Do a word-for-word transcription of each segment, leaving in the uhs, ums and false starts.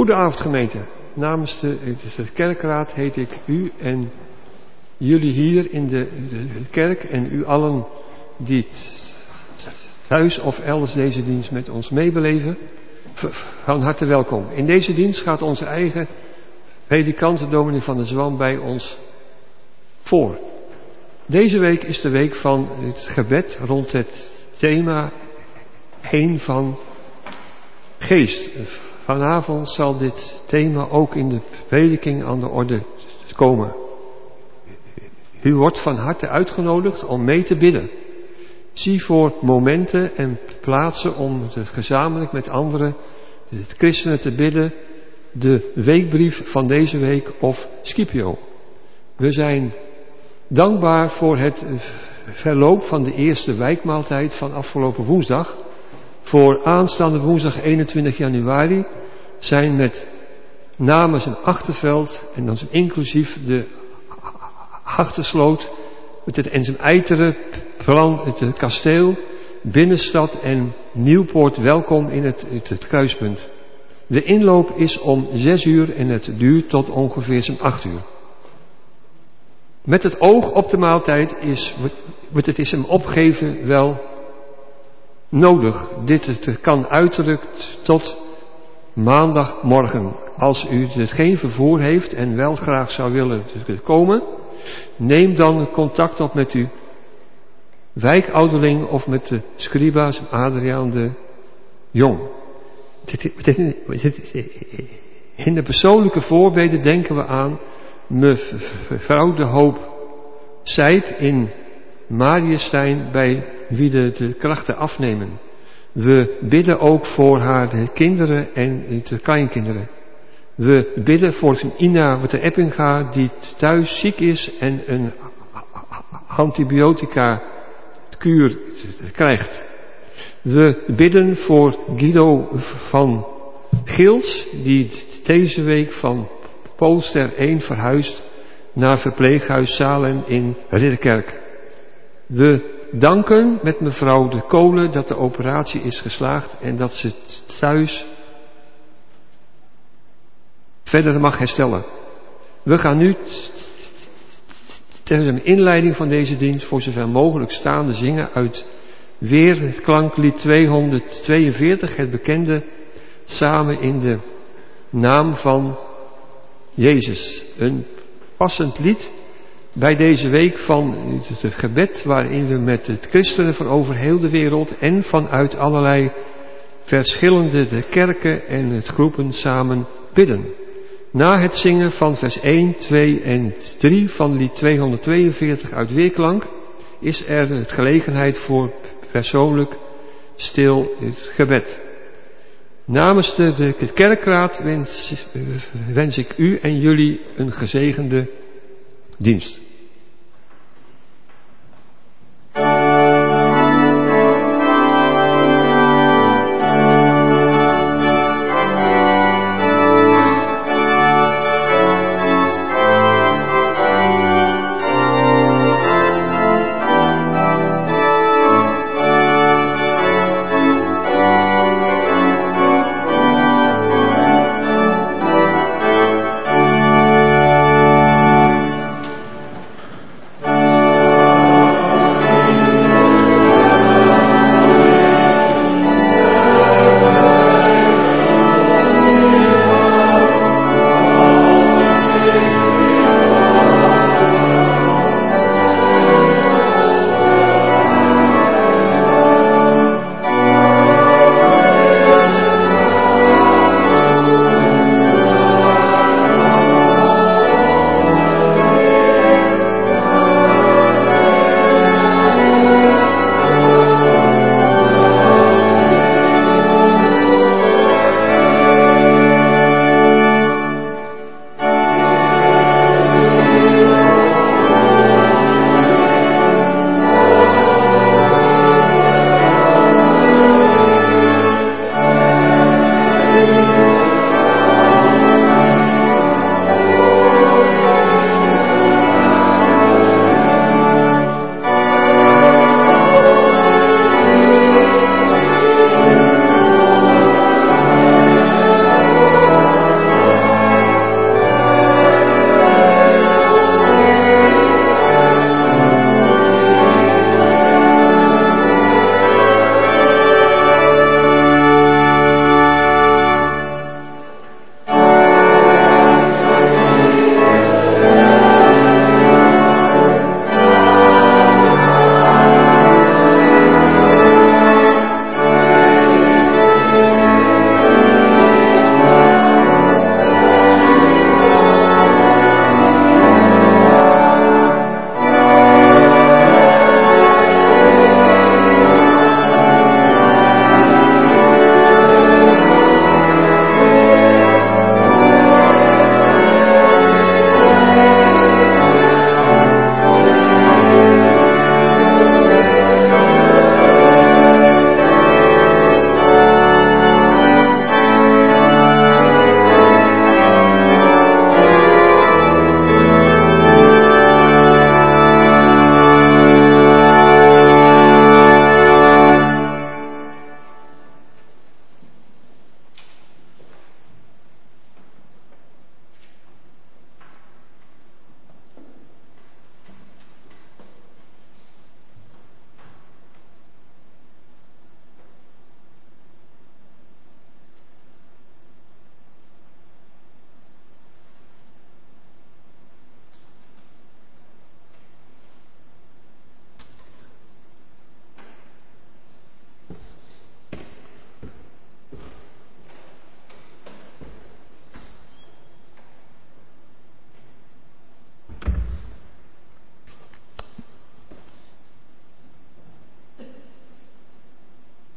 Goedenavond gemeente. Namens de, de kerkraad heet ik u en jullie hier in de, de, de kerk en u allen die thuis of elders deze dienst met ons meebeleven, van harte welkom. In deze dienst gaat onze eigen predikant, dominee Van der Zwam, bij ons voor. Deze week is de week van het gebed rond het thema heen van geest. Vanavond zal dit thema ook in de prediking aan de orde komen. U wordt van harte uitgenodigd om mee te bidden. Zie voor momenten en plaatsen om het gezamenlijk met anderen, het christenen, te bidden, de weekbrief van deze week of Scipio. We zijn dankbaar voor het verloop van de eerste wijkmaaltijd van afgelopen woensdag. Voor aanstaande woensdag eenentwintig januari zijn met namens een achterveld en dan inclusief de achtersloot het en zijn eiteren plan, het, het kasteel, binnenstad en Nieuwpoort welkom in het, het, het kruispunt. De inloop is om zes uur en het duurt tot ongeveer zo'n acht uur. Met het oog op de maaltijd is, wordt het is hem opgeven wel nodig. Dit het kan uiterlijk tot maandagmorgen. Als u het geen vervoer heeft en wel graag zou willen komen, neem dan contact op met uw wijkouderling of met de scriba's Adriaan de Jong. In de persoonlijke voorbeden denken we aan mevrouw de Hoop Sijp in Mariëstein, bij wie de, de krachten afnemen. We bidden ook voor haar de kinderen en de kleinkinderen. We bidden voor Ina met de Eppinga, die thuis ziek is en een antibiotica kuur krijgt. We bidden voor Guido van Gils, die deze week van Poolster één verhuist naar verpleeghuis Salem in Ridderkerk. We danken met mevrouw de Kolen dat de operatie is geslaagd en dat ze thuis verder mag herstellen. We gaan nu ter inleiding van deze dienst voor zover mogelijk staande zingen uit weer het klanklied tweehonderdtweeënveertig, het bekende Samen in de naam van Jezus. Een passend lied bij deze week van het gebed, waarin we met het christenen van over heel de wereld en vanuit allerlei verschillende de kerken en het groepen samen bidden. Na het zingen van vers één, twee en drie van lied tweehonderdtweeënveertig uit Weerklank is er het gelegenheid voor persoonlijk stil het gebed. Namens de, de kerkraad wens, wens ik u en jullie een gezegende dienst.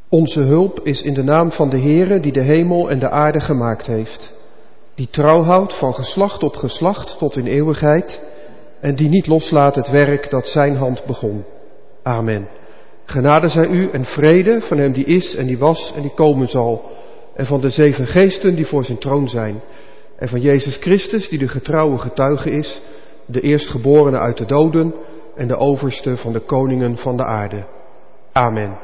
Onze hulp is in de naam van de Heere die de hemel en de aarde gemaakt heeft, die trouw houdt van geslacht op geslacht tot in eeuwigheid en die niet loslaat het werk dat zijn hand begon. Amen. Genade zij u en vrede van hem die is en die was en die komen zal, en van de zeven geesten die voor zijn troon zijn, en van Jezus Christus die de getrouwe getuige is, de eerstgeborene uit de doden en de overste van de koningen van de aarde. Amen.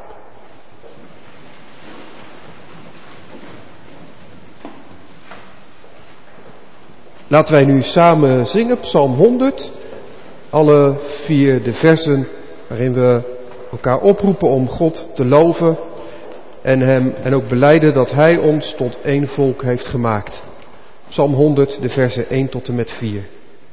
Laten wij nu samen zingen, Psalm honderd, alle vier de versen waarin we elkaar oproepen om God te loven en hem en ook belijden dat hij ons tot één volk heeft gemaakt. Psalm honderd, de versen één tot en met vier.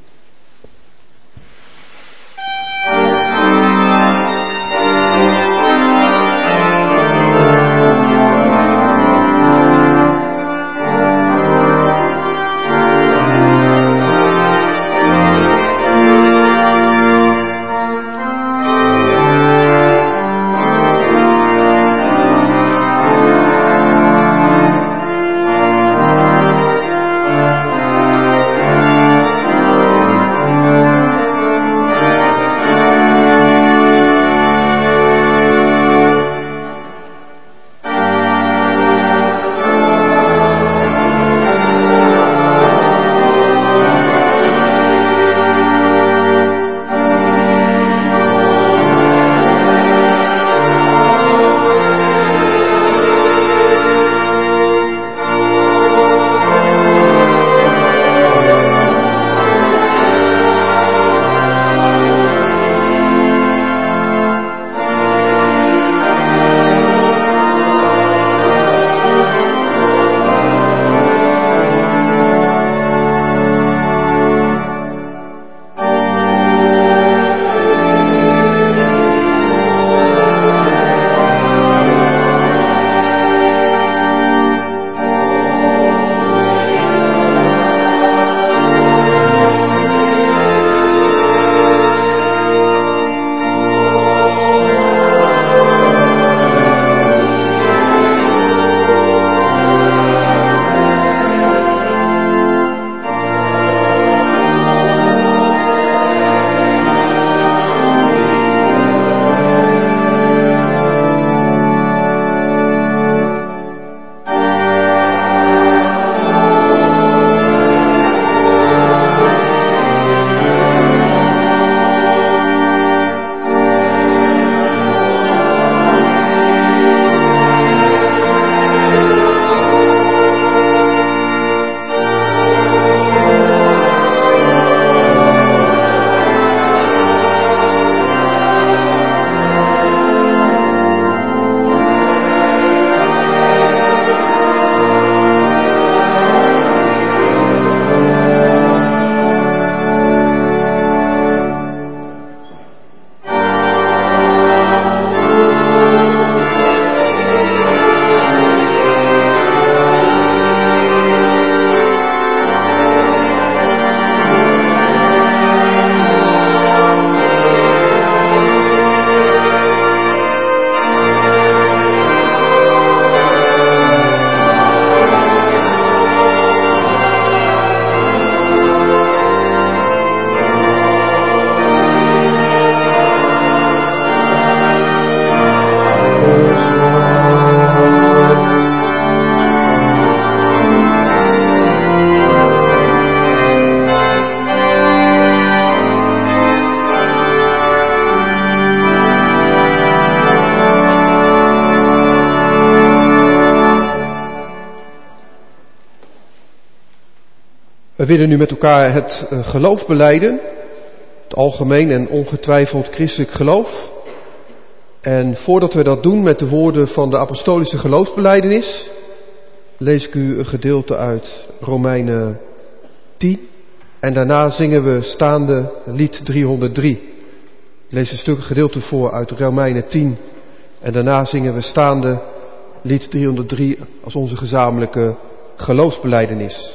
We willen nu met elkaar het uh, geloof belijden, het algemeen en ongetwijfeld christelijk geloof. En voordat we dat doen met de woorden van de apostolische geloofsbelijdenis, lees ik u een gedeelte uit Romeinen tien en daarna zingen we staande lied driehonderddrie. Ik lees een stuk gedeelte voor uit Romeinen tien en daarna zingen we staande lied driehonderddrie als onze gezamenlijke geloofsbelijdenis.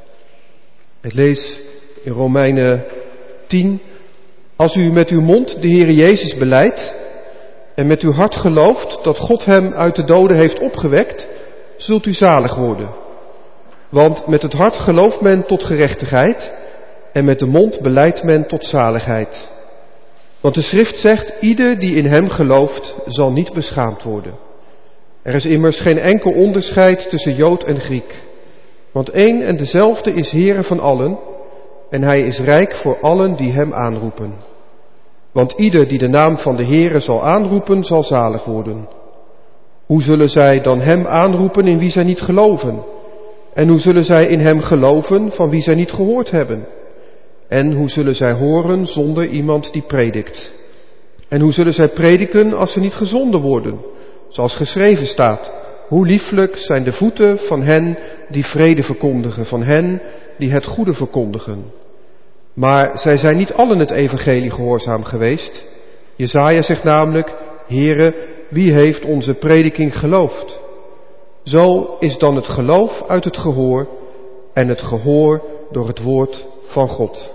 Ik lees in Romeinen tien, als u met uw mond de Heere Jezus belijdt en met uw hart gelooft dat God hem uit de doden heeft opgewekt, zult u zalig worden. Want met het hart gelooft men tot gerechtigheid en met de mond belijdt men tot zaligheid. Want de schrift zegt, ieder die in hem gelooft zal niet beschaamd worden. Er is immers geen enkel onderscheid tussen Jood en Griek. Want één en dezelfde is Heere van allen en hij is rijk voor allen die hem aanroepen. Want ieder die de naam van de Heere zal aanroepen, zal zalig worden. Hoe zullen zij dan hem aanroepen in wie zij niet geloven? En hoe zullen zij in hem geloven van wie zij niet gehoord hebben? En hoe zullen zij horen zonder iemand die predikt? En hoe zullen zij prediken als ze niet gezonden worden? Zoals geschreven staat, hoe lieflijk zijn de voeten van hen die vrede verkondigen, van hen die het goede verkondigen. Maar zij zijn niet allen het evangelie gehoorzaam geweest. Jesaja zegt namelijk, Heere, wie heeft onze prediking geloofd? Zo is dan het geloof uit het gehoor en het gehoor door het woord van God.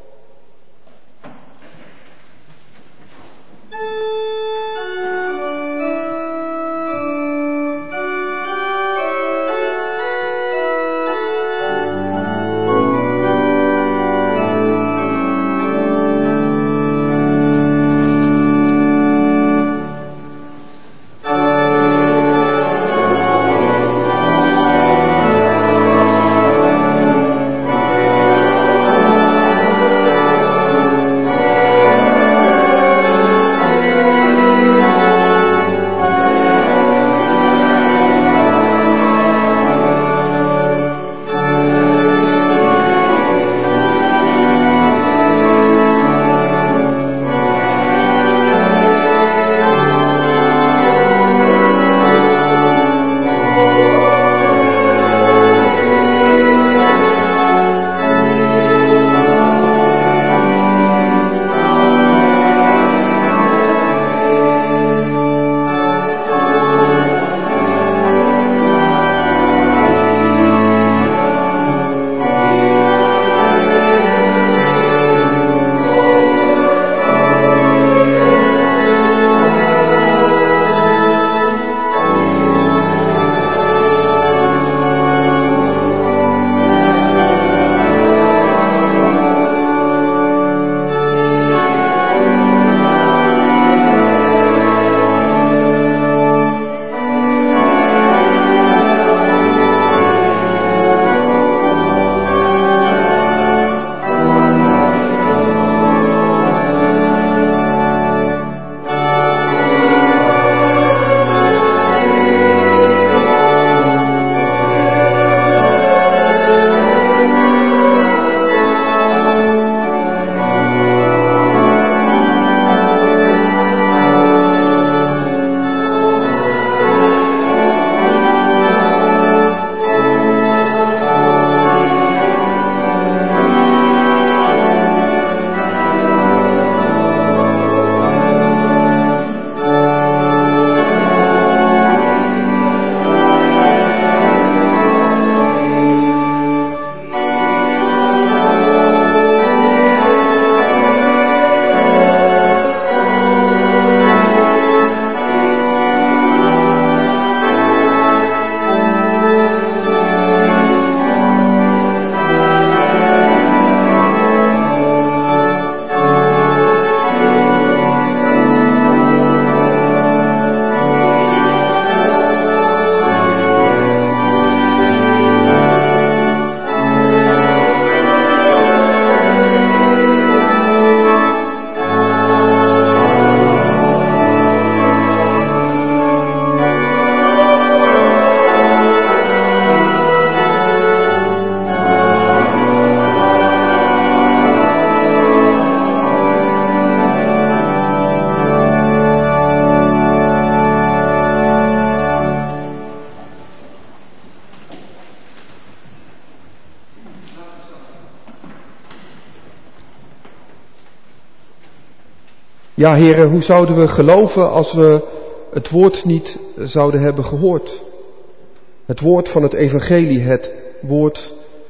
Ja, heren, hoe zouden we geloven als we het woord niet zouden hebben gehoord? Het woord van het evangelie, het woord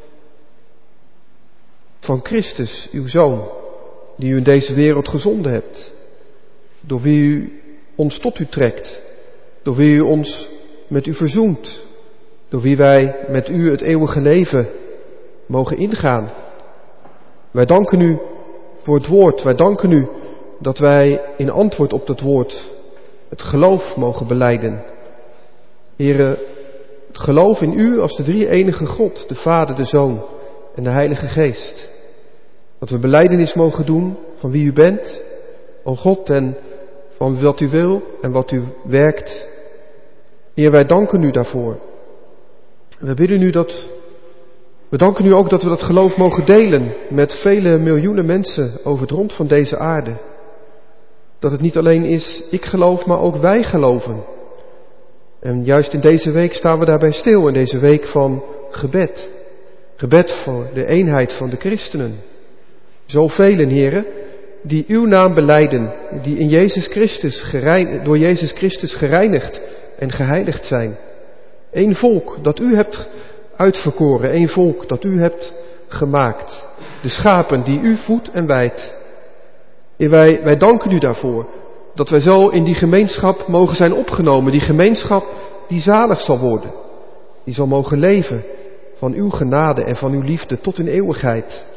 van Christus, uw Zoon, die u in deze wereld gezonden hebt. Door wie u ons tot u trekt, door wie u ons met u verzoent, door wie wij met u het eeuwige leven mogen ingaan. Wij danken u voor het woord, wij danken u dat wij in antwoord op dat woord het geloof mogen belijden. Heere, het geloof in u als de drie enige God, de Vader, de Zoon en de Heilige Geest. Dat we belijdenis mogen doen van wie u bent, o God, en van wat u wil en wat u werkt. Heer, wij danken u daarvoor. We bidden u dat, we danken u ook dat we dat geloof mogen delen met vele miljoenen mensen over het rond van deze aarde. Dat het niet alleen is, ik geloof, maar ook wij geloven. En juist in deze week staan we daarbij stil, in deze week van gebed. Gebed voor de eenheid van de christenen. Zoveel, heren, die uw naam belijden, die in Jezus Christus gerein, door Jezus Christus gereinigd en geheiligd zijn. Eén volk dat u hebt uitverkoren, één volk dat u hebt gemaakt. De schapen die u voedt en weidt. En wij, wij danken u daarvoor, dat wij zo in die gemeenschap mogen zijn opgenomen. Die gemeenschap die zalig zal worden. Die zal mogen leven van uw genade en van uw liefde tot in eeuwigheid.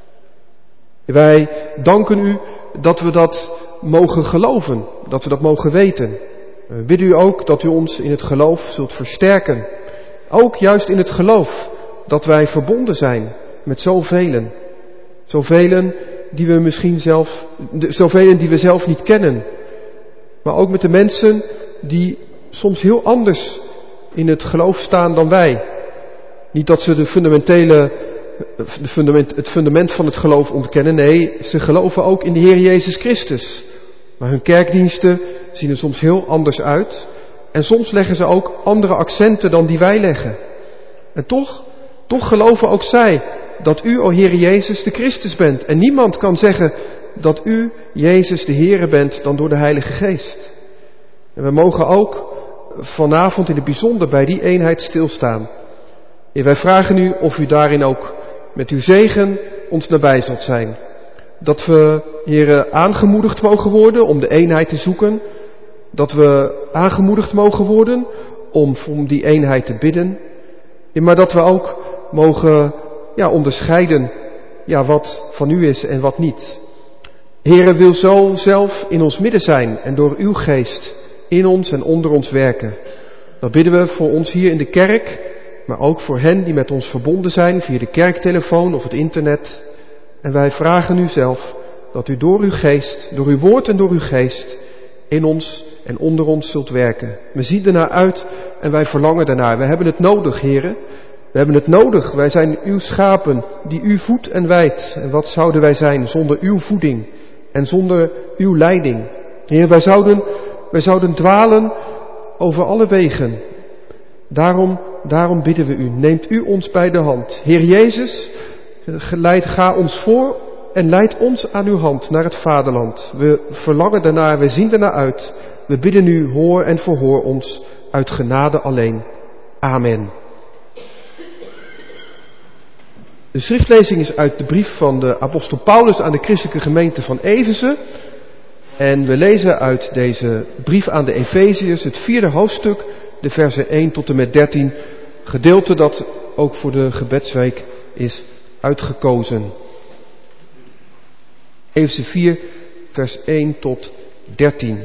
En wij danken u dat we dat mogen geloven, dat we dat mogen weten. We bidden u ook dat u ons in het geloof zult versterken. Ook juist in het geloof dat wij verbonden zijn met zoveel. Zoveel die we misschien zelf, zoveel die we zelf niet kennen. Maar ook met de mensen die soms heel anders in het geloof staan dan wij. Niet dat ze de fundamentele, de fundament, het fundament van het geloof ontkennen. Nee, ze geloven ook in de Heer Jezus Christus. Maar hun kerkdiensten zien er soms heel anders uit. En soms leggen ze ook andere accenten dan die wij leggen. En toch, toch geloven ook zij dat u, o Heer Jezus, de Christus bent. En niemand kan zeggen dat u, Jezus, de Heere bent dan door de Heilige Geest. En we mogen ook vanavond in het bijzonder bij die eenheid stilstaan. En wij vragen u of u daarin ook met uw zegen ons nabij zult zijn. Dat we, Heere, aangemoedigd mogen worden om de eenheid te zoeken. Dat we aangemoedigd mogen worden om om die eenheid te bidden. Ja, maar dat we ook mogen ja, onderscheiden ja, wat van u is en wat niet. Heere, wil zo zelf in ons midden zijn en door uw geest in ons en onder ons werken. Dat bidden we voor ons hier in de kerk, maar ook voor hen die met ons verbonden zijn via de kerktelefoon of het internet. En wij vragen u zelf dat u door uw geest, door uw woord en door uw geest in ons en onder ons zult werken. We zien ernaar uit en wij verlangen daarnaar. We hebben het nodig, Heere. We hebben het nodig. Wij zijn uw schapen die u voedt en weidt. En wat zouden wij zijn zonder uw voeding en zonder uw leiding? Heer, wij zouden, wij zouden dwalen over alle wegen. Daarom, daarom bidden we u. Neemt u ons bij de hand. Heer Jezus, geleid, ga ons voor en leid ons aan uw hand naar het vaderland. We verlangen daarnaar, we zien ernaar uit. We bidden u, hoor en verhoor ons uit genade alleen. Amen. De schriftlezing is uit de brief van de apostel Paulus aan de christelijke gemeente van Efeze. En we lezen uit deze brief aan de Efeziërs het vierde hoofdstuk, de versen één tot en met dertien. Gedeelte dat ook voor de gebedsweek is uitgekozen. Efeze vier, vers één tot dertien.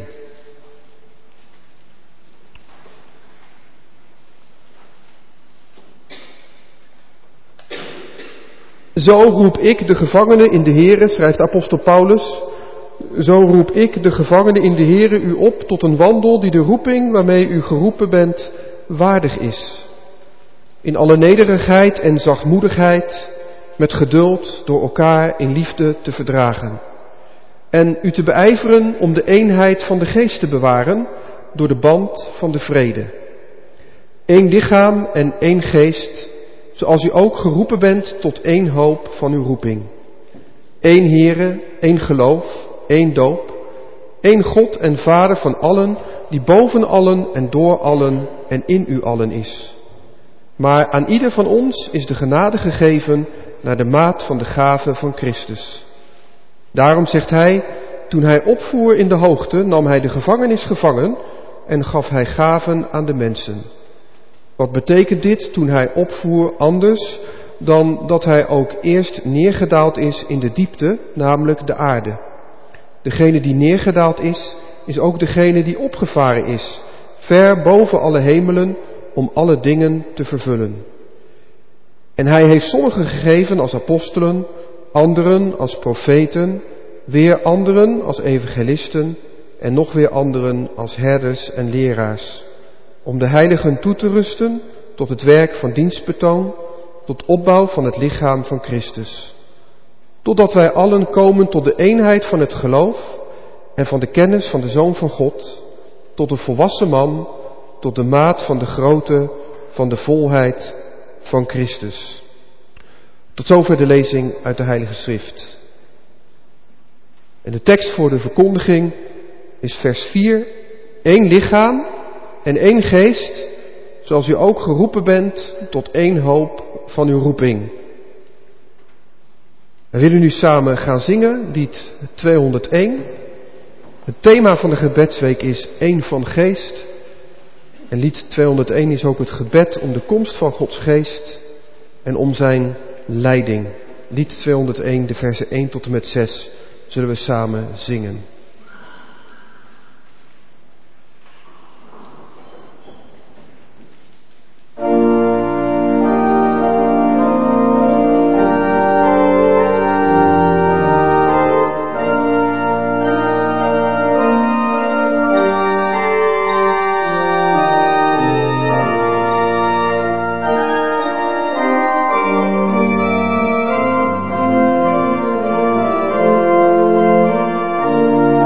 Zo roep ik de gevangenen in de Here, schrijft apostel Paulus, zo roep ik de gevangenen in de Here u op tot een wandel die de roeping waarmee u geroepen bent waardig is. In alle nederigheid en zachtmoedigheid, met geduld door elkaar in liefde te verdragen. En u te beijveren om de eenheid van de geest te bewaren door de band van de vrede. Eén lichaam en één geest, zoals u ook geroepen bent tot één hoop van uw roeping. Eén Here, één geloof, één doop, één God en Vader van allen, die boven allen en door allen en in u allen is. Maar aan ieder van ons is de genade gegeven naar de maat van de gave van Christus. Daarom zegt hij, toen hij opvoer in de hoogte, nam hij de gevangenis gevangen en gaf hij gaven aan de mensen. Wat betekent dit toen hij opvoer anders dan dat hij ook eerst neergedaald is in de diepte, namelijk de aarde? Degene die neergedaald is, is ook degene die opgevaren is, ver boven alle hemelen, om alle dingen te vervullen. En hij heeft sommigen gegeven als apostelen, anderen als profeten, weer anderen als evangelisten en nog weer anderen als herders en leraars, om de heiligen toe te rusten tot het werk van dienstbetoon, tot opbouw van het lichaam van Christus. Totdat wij allen komen tot de eenheid van het geloof en van de kennis van de Zoon van God, tot de volwassen man, tot de maat van de grootte van de volheid van Christus. Tot zover de lezing uit de Heilige Schrift. En de tekst voor de verkondiging is vers vier. Eén lichaam en één geest, zoals u ook geroepen bent tot één hoop van uw roeping. We willen nu samen gaan zingen, lied tweehonderdéén. Het thema van de gebedsweek is één van geest. En lied tweehonderdéén is ook het gebed om de komst van Gods geest en om zijn leiding. Lied tweehonderdéén, de versen één tot en met zes, zullen we samen zingen. Thank you.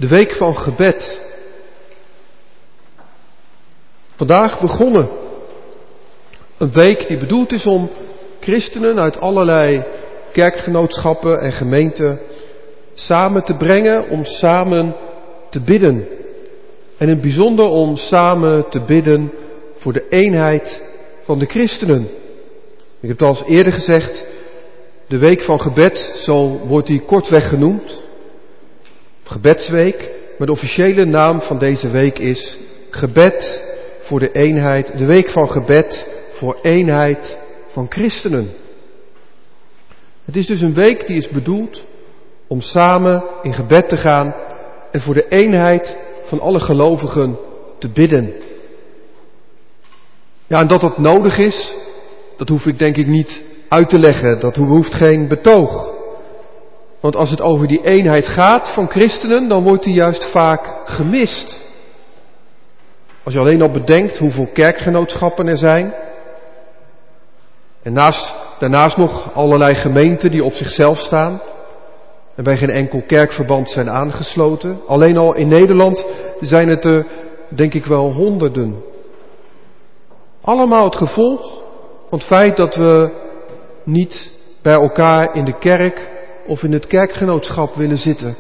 De week van gebed. Vandaag begonnen. Een week die bedoeld is om christenen uit allerlei kerkgenootschappen en gemeenten samen te brengen om samen te bidden. En in het bijzonder om samen te bidden voor de eenheid van de christenen. Ik heb het al eens eerder gezegd, de week van gebed, zo wordt die kortweg genoemd. Gebedsweek, maar de officiële naam van deze week is gebed voor de eenheid, de week van gebed voor eenheid van christenen. Het is dus een week die is bedoeld om samen in gebed te gaan en voor de eenheid van alle gelovigen te bidden. Ja, en dat dat nodig is, dat hoef ik denk ik niet uit te leggen. Dat hoeft geen betoog. Want als het over die eenheid gaat van christenen, dan wordt die juist vaak gemist. Als je alleen al bedenkt hoeveel kerkgenootschappen er zijn. En naast, daarnaast nog allerlei gemeenten die op zichzelf staan. En bij geen enkel kerkverband zijn aangesloten. Alleen al in Nederland zijn het er denk ik wel honderden. Allemaal het gevolg van het feit dat we niet bij elkaar in de kerk of in het kerkgenootschap willen zitten.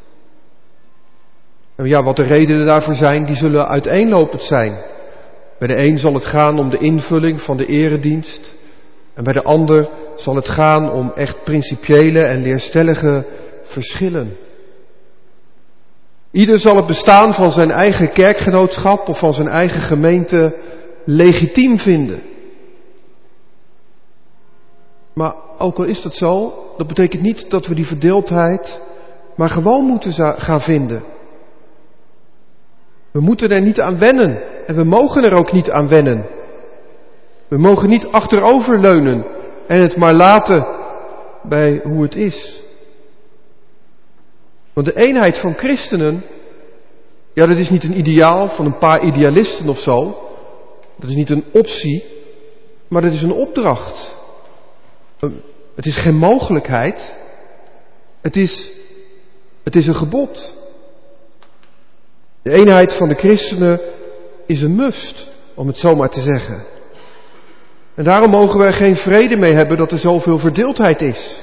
En ja, wat de redenen daarvoor zijn, die zullen uiteenlopend zijn. Bij de een zal het gaan om de invulling van de eredienst. En bij de ander zal het gaan om echt principiële en leerstellige verschillen. Ieder zal het bestaan van zijn eigen kerkgenootschap of van zijn eigen gemeente legitiem vinden. Maar ook al is dat zo, dat betekent niet dat we die verdeeldheid maar gewoon moeten gaan vinden. We moeten er niet aan wennen en we mogen er ook niet aan wennen. We mogen niet achteroverleunen en het maar laten bij hoe het is. Want de eenheid van christenen, ja, dat is niet een ideaal van een paar idealisten of zo. Dat is niet een optie, maar dat is een opdracht. Het is geen mogelijkheid. Het is, het is een gebod. De eenheid van de christenen is een must, om het zo maar te zeggen. En daarom mogen we er geen vrede mee hebben dat er zoveel verdeeldheid is.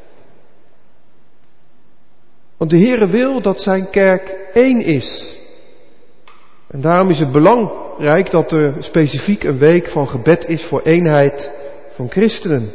Want de Heere wil dat zijn kerk één is. En daarom is het belangrijk dat er specifiek een week van gebed is voor eenheid van christenen.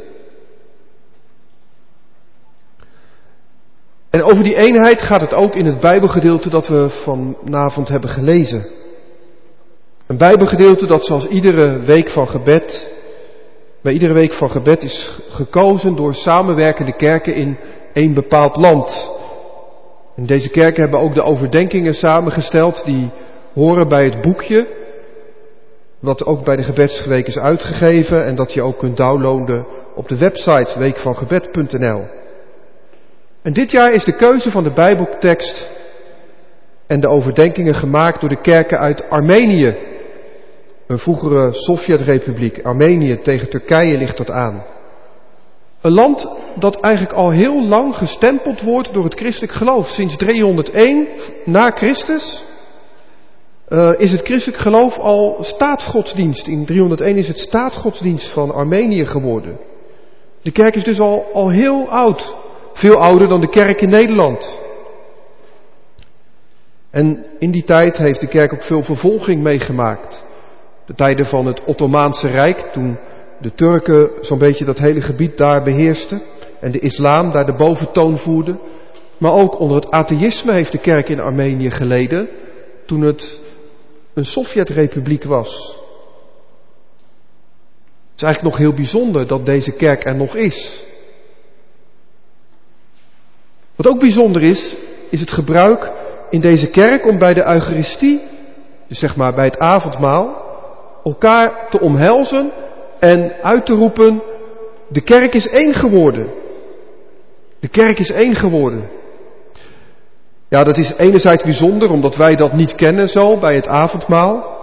En over die eenheid gaat het ook in het Bijbelgedeelte dat we vanavond hebben gelezen. Een Bijbelgedeelte dat zoals iedere week van gebed, bij iedere week van gebed is gekozen door samenwerkende kerken in één bepaald land. En deze kerken hebben ook de overdenkingen samengesteld die horen bij het boekje, wat ook bij de gebedsweek is uitgegeven en dat je ook kunt downloaden op de website weekvangebed punt n l. En dit jaar is de keuze van de Bijbeltekst en de overdenkingen gemaakt door de kerken uit Armenië. Een vroegere Sovjetrepubliek. Armenië, tegen Turkije ligt dat aan. Een land dat eigenlijk al heel lang gestempeld wordt door het christelijk geloof. Sinds driehonderdéén na Christus uh, is het christelijk geloof al staatsgodsdienst. In driehonderdéén is het staatsgodsdienst van Armenië geworden. De kerk is dus al, al heel oud. Veel ouder dan de kerk in Nederland. En in die tijd heeft de kerk ook veel vervolging meegemaakt. De tijden van het Ottomaanse Rijk, toen de Turken zo'n beetje dat hele gebied daar beheersten. En de islam daar de boventoon voerde. Maar ook onder het atheïsme heeft de kerk in Armenië geleden. Toen het een Sovjetrepubliek was. Het is eigenlijk nog heel bijzonder dat deze kerk er nog is. Wat ook bijzonder is, is het gebruik in deze kerk om bij de Eucharistie, dus zeg maar bij het avondmaal, elkaar te omhelzen en uit te roepen, de kerk is één geworden. De kerk is één geworden. Ja, dat is enerzijds bijzonder, omdat wij dat niet kennen zo bij het avondmaal.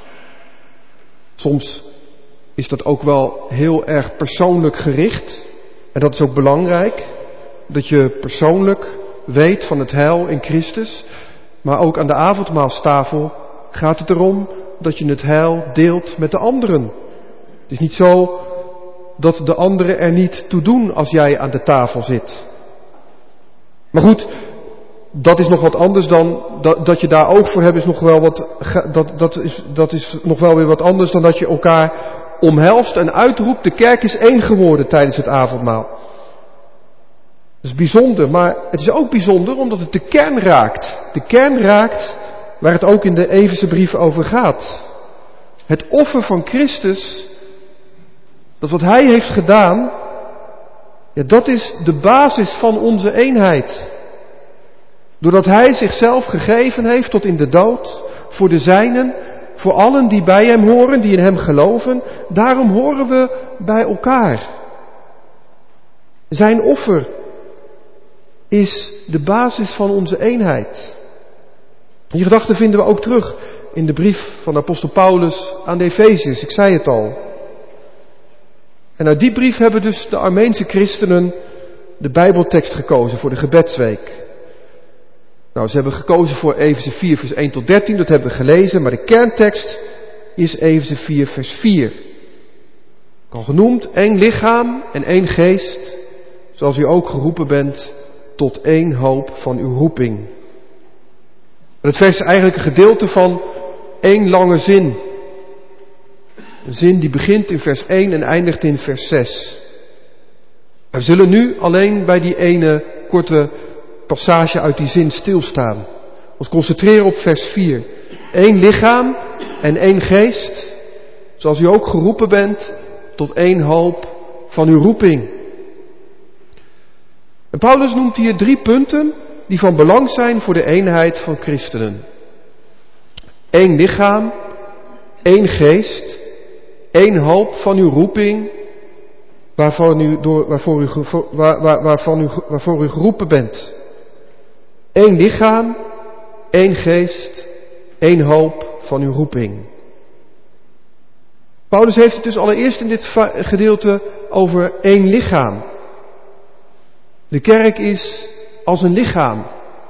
Soms is dat ook wel heel erg persoonlijk gericht. En dat is ook belangrijk. Dat je persoonlijk weet van het heil in Christus. Maar ook aan de avondmaalstafel gaat het erom dat je het heil deelt met de anderen. Het is niet zo dat de anderen er niet toe doen als jij aan de tafel zit. Maar goed, dat is nog wat anders dan, dat, dat je daar oog voor hebt is nog wel wat, dat, dat, is, dat is nog wel weer wat anders dan dat je elkaar omhelst en uitroept, de kerk is één geworden tijdens het avondmaal. Dat is bijzonder, maar het is ook bijzonder omdat het de kern raakt. De kern raakt waar het ook in de Efezebrief over gaat. Het offer van Christus, dat wat Hij heeft gedaan, ja, dat is de basis van onze eenheid. Doordat Hij zichzelf gegeven heeft tot in de dood, voor de zijnen, voor allen die bij Hem horen, die in Hem geloven, daarom horen we bij elkaar. Zijn offer is de basis van onze eenheid. Die gedachte vinden we ook terug in de brief van de apostel Paulus aan de Efeziërs. Ik zei het al. En uit die brief hebben dus de Armeense christenen de Bijbeltekst gekozen voor de gebedsweek. Nou, ze hebben gekozen voor Efeze vier vers één tot dertien, dat hebben we gelezen, maar de kerntekst is Efeze vier vers vier. Al genoemd, één lichaam en één geest, zoals u ook geroepen bent tot één hoop van uw roeping. En het vers is eigenlijk een gedeelte van één lange zin. Een zin die begint in vers één en eindigt in vers zes. We zullen nu alleen bij die ene korte passage uit die zin stilstaan. Ons concentreren op vers vier. Eén lichaam en één geest, zoals u ook geroepen bent tot één hoop van uw roeping. En Paulus noemt hier drie punten die van belang zijn voor de eenheid van christenen. Eén lichaam, één geest, één hoop van uw roeping, waarvan u, door, waarvoor, u, waar, waar, waarvan u, waarvoor u geroepen bent. Eén lichaam, één geest, één hoop van uw roeping. Paulus heeft het dus allereerst in dit gedeelte over één lichaam. De kerk is als een lichaam.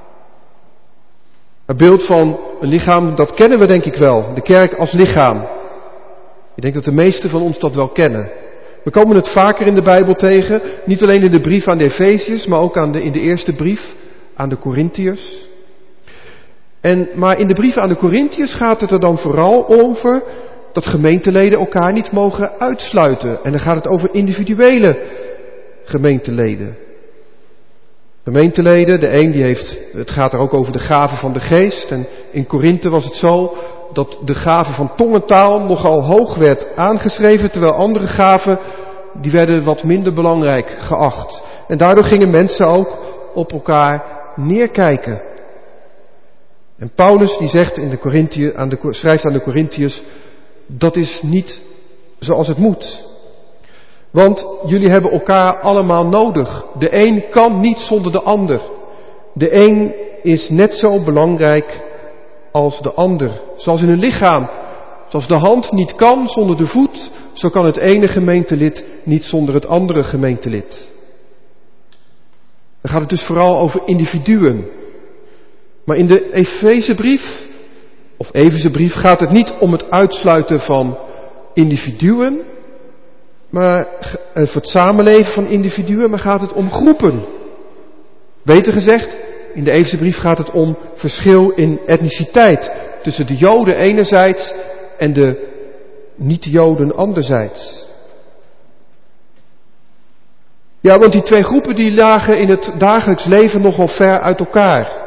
Het beeld van een lichaam, dat kennen we denk ik wel. De kerk als lichaam. Ik denk dat de meesten van ons dat wel kennen. We komen het vaker in de Bijbel tegen. Niet alleen in de brief aan de Efeziërs, maar ook aan de, in de eerste brief aan de Korintiërs. En, maar in de brief aan de Korintiërs gaat het er dan vooral over dat gemeenteleden elkaar niet mogen uitsluiten. En dan gaat het over individuele gemeenteleden. Gemeenteleden, de een die heeft, het gaat er ook over de gave van de geest. En in Korinthe was het zo dat de gave van tongentaal nogal hoog werd aangeschreven, terwijl andere gaven, die werden wat minder belangrijk geacht. En daardoor gingen mensen ook op elkaar neerkijken. En Paulus die zegt in de Korinthië, aan de, schrijft aan de Korintiërs, dat is niet zoals het moet. Want jullie hebben elkaar allemaal nodig. De een kan niet zonder de ander. De een is net zo belangrijk als de ander. Zoals in een lichaam. Zoals de hand niet kan zonder de voet, zo kan het ene gemeentelid niet zonder het andere gemeentelid. Dan gaat het dus vooral over individuen. Maar in de Efezebrief, of Efezebrief, gaat het niet om het uitsluiten van individuen, maar voor het samenleven van individuen, maar gaat het om groepen. Beter gezegd, in de Efezebrief gaat het om verschil in etniciteit tussen de Joden enerzijds en de niet-Joden anderzijds. Ja, want die twee groepen die lagen in het dagelijks leven nogal ver uit elkaar.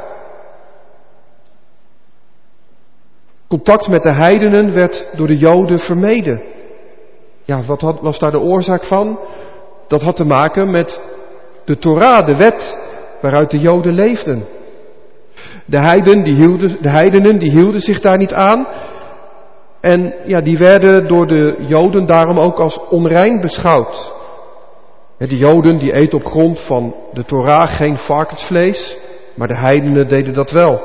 Contact met de heidenen werd door de Joden vermeden. Ja, wat had, was daar de oorzaak van? Dat had te maken met de Torah, de wet, waaruit de Joden leefden. De, heiden, die hielden, de heidenen die hielden zich daar niet aan. En ja, die werden door de Joden daarom ook als onrein beschouwd. De Joden die eten op grond van de Torah geen varkensvlees, maar de heidenen deden dat wel.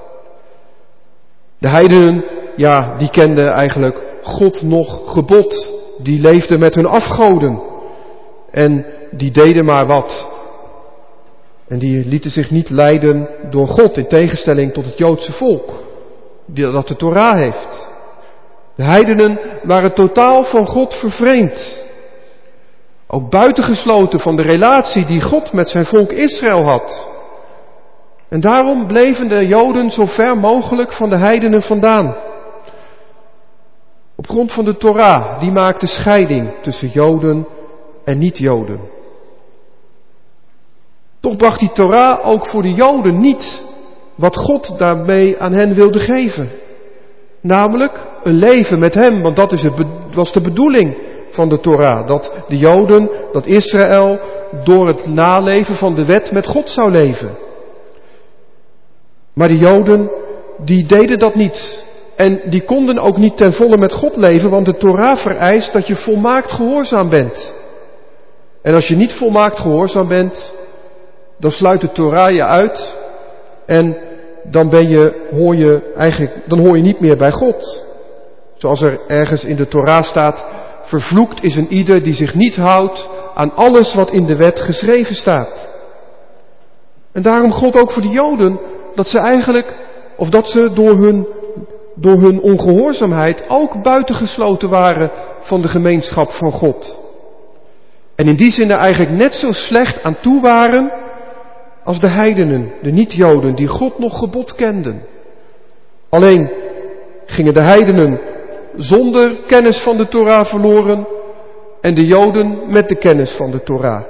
De heidenen, ja, die kenden eigenlijk God nog gebod. Die leefden met hun afgoden. En die deden maar wat. En die lieten zich niet leiden door God, in tegenstelling tot het Joodse volk, die dat de Torah heeft. De heidenen waren totaal van God vervreemd. Ook buitengesloten van de relatie die God met zijn volk Israël had. En daarom bleven de Joden zo ver mogelijk van de heidenen vandaan. Op grond van de Torah, die maakte scheiding tussen Joden en niet-Joden. Toch bracht die Torah ook voor de Joden niet wat God daarmee aan hen wilde geven. Namelijk een leven met hem, want dat is het, was de bedoeling van de Torah. Dat de Joden, dat Israël door het naleven van de wet met God zou leven. Maar de Joden, die deden dat niet. En die konden ook niet ten volle met God leven, want de Torah vereist dat je volmaakt gehoorzaam bent. En als je niet volmaakt gehoorzaam bent, dan sluit de Torah je uit en dan ben je, hoor je eigenlijk, dan hoor je niet meer bij God. Zoals er ergens in de Torah staat, vervloekt is een ieder die zich niet houdt aan alles wat in de wet geschreven staat. En daarom God ook voor de Joden dat ze eigenlijk, of dat ze door hun, door hun ongehoorzaamheid ook buitengesloten waren van de gemeenschap van God. En in die zin er eigenlijk net zo slecht aan toe waren als de heidenen, de niet-Joden, die God nog gebod kenden. Alleen gingen de heidenen zonder kennis van de Torah verloren en de Joden met de kennis van de Torah.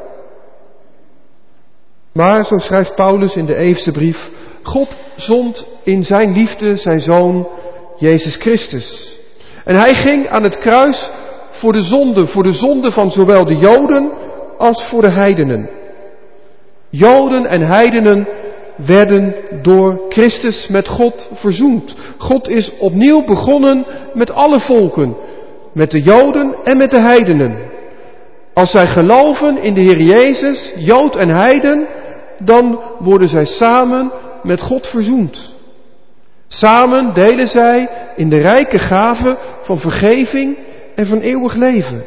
Maar, zo schrijft Paulus in de Efezebrief, God zond in zijn liefde zijn Zoon, Jezus Christus. En hij ging aan het kruis voor de zonde, voor de zonde van zowel de Joden als voor de heidenen. Joden en heidenen werden door Christus met God verzoend. God is opnieuw begonnen met alle volken, met de Joden en met de heidenen. Als zij geloven in de Heer Jezus, Jood en heiden, dan worden zij samen met God verzoend. Samen delen zij in de rijke gave van vergeving en van eeuwig leven.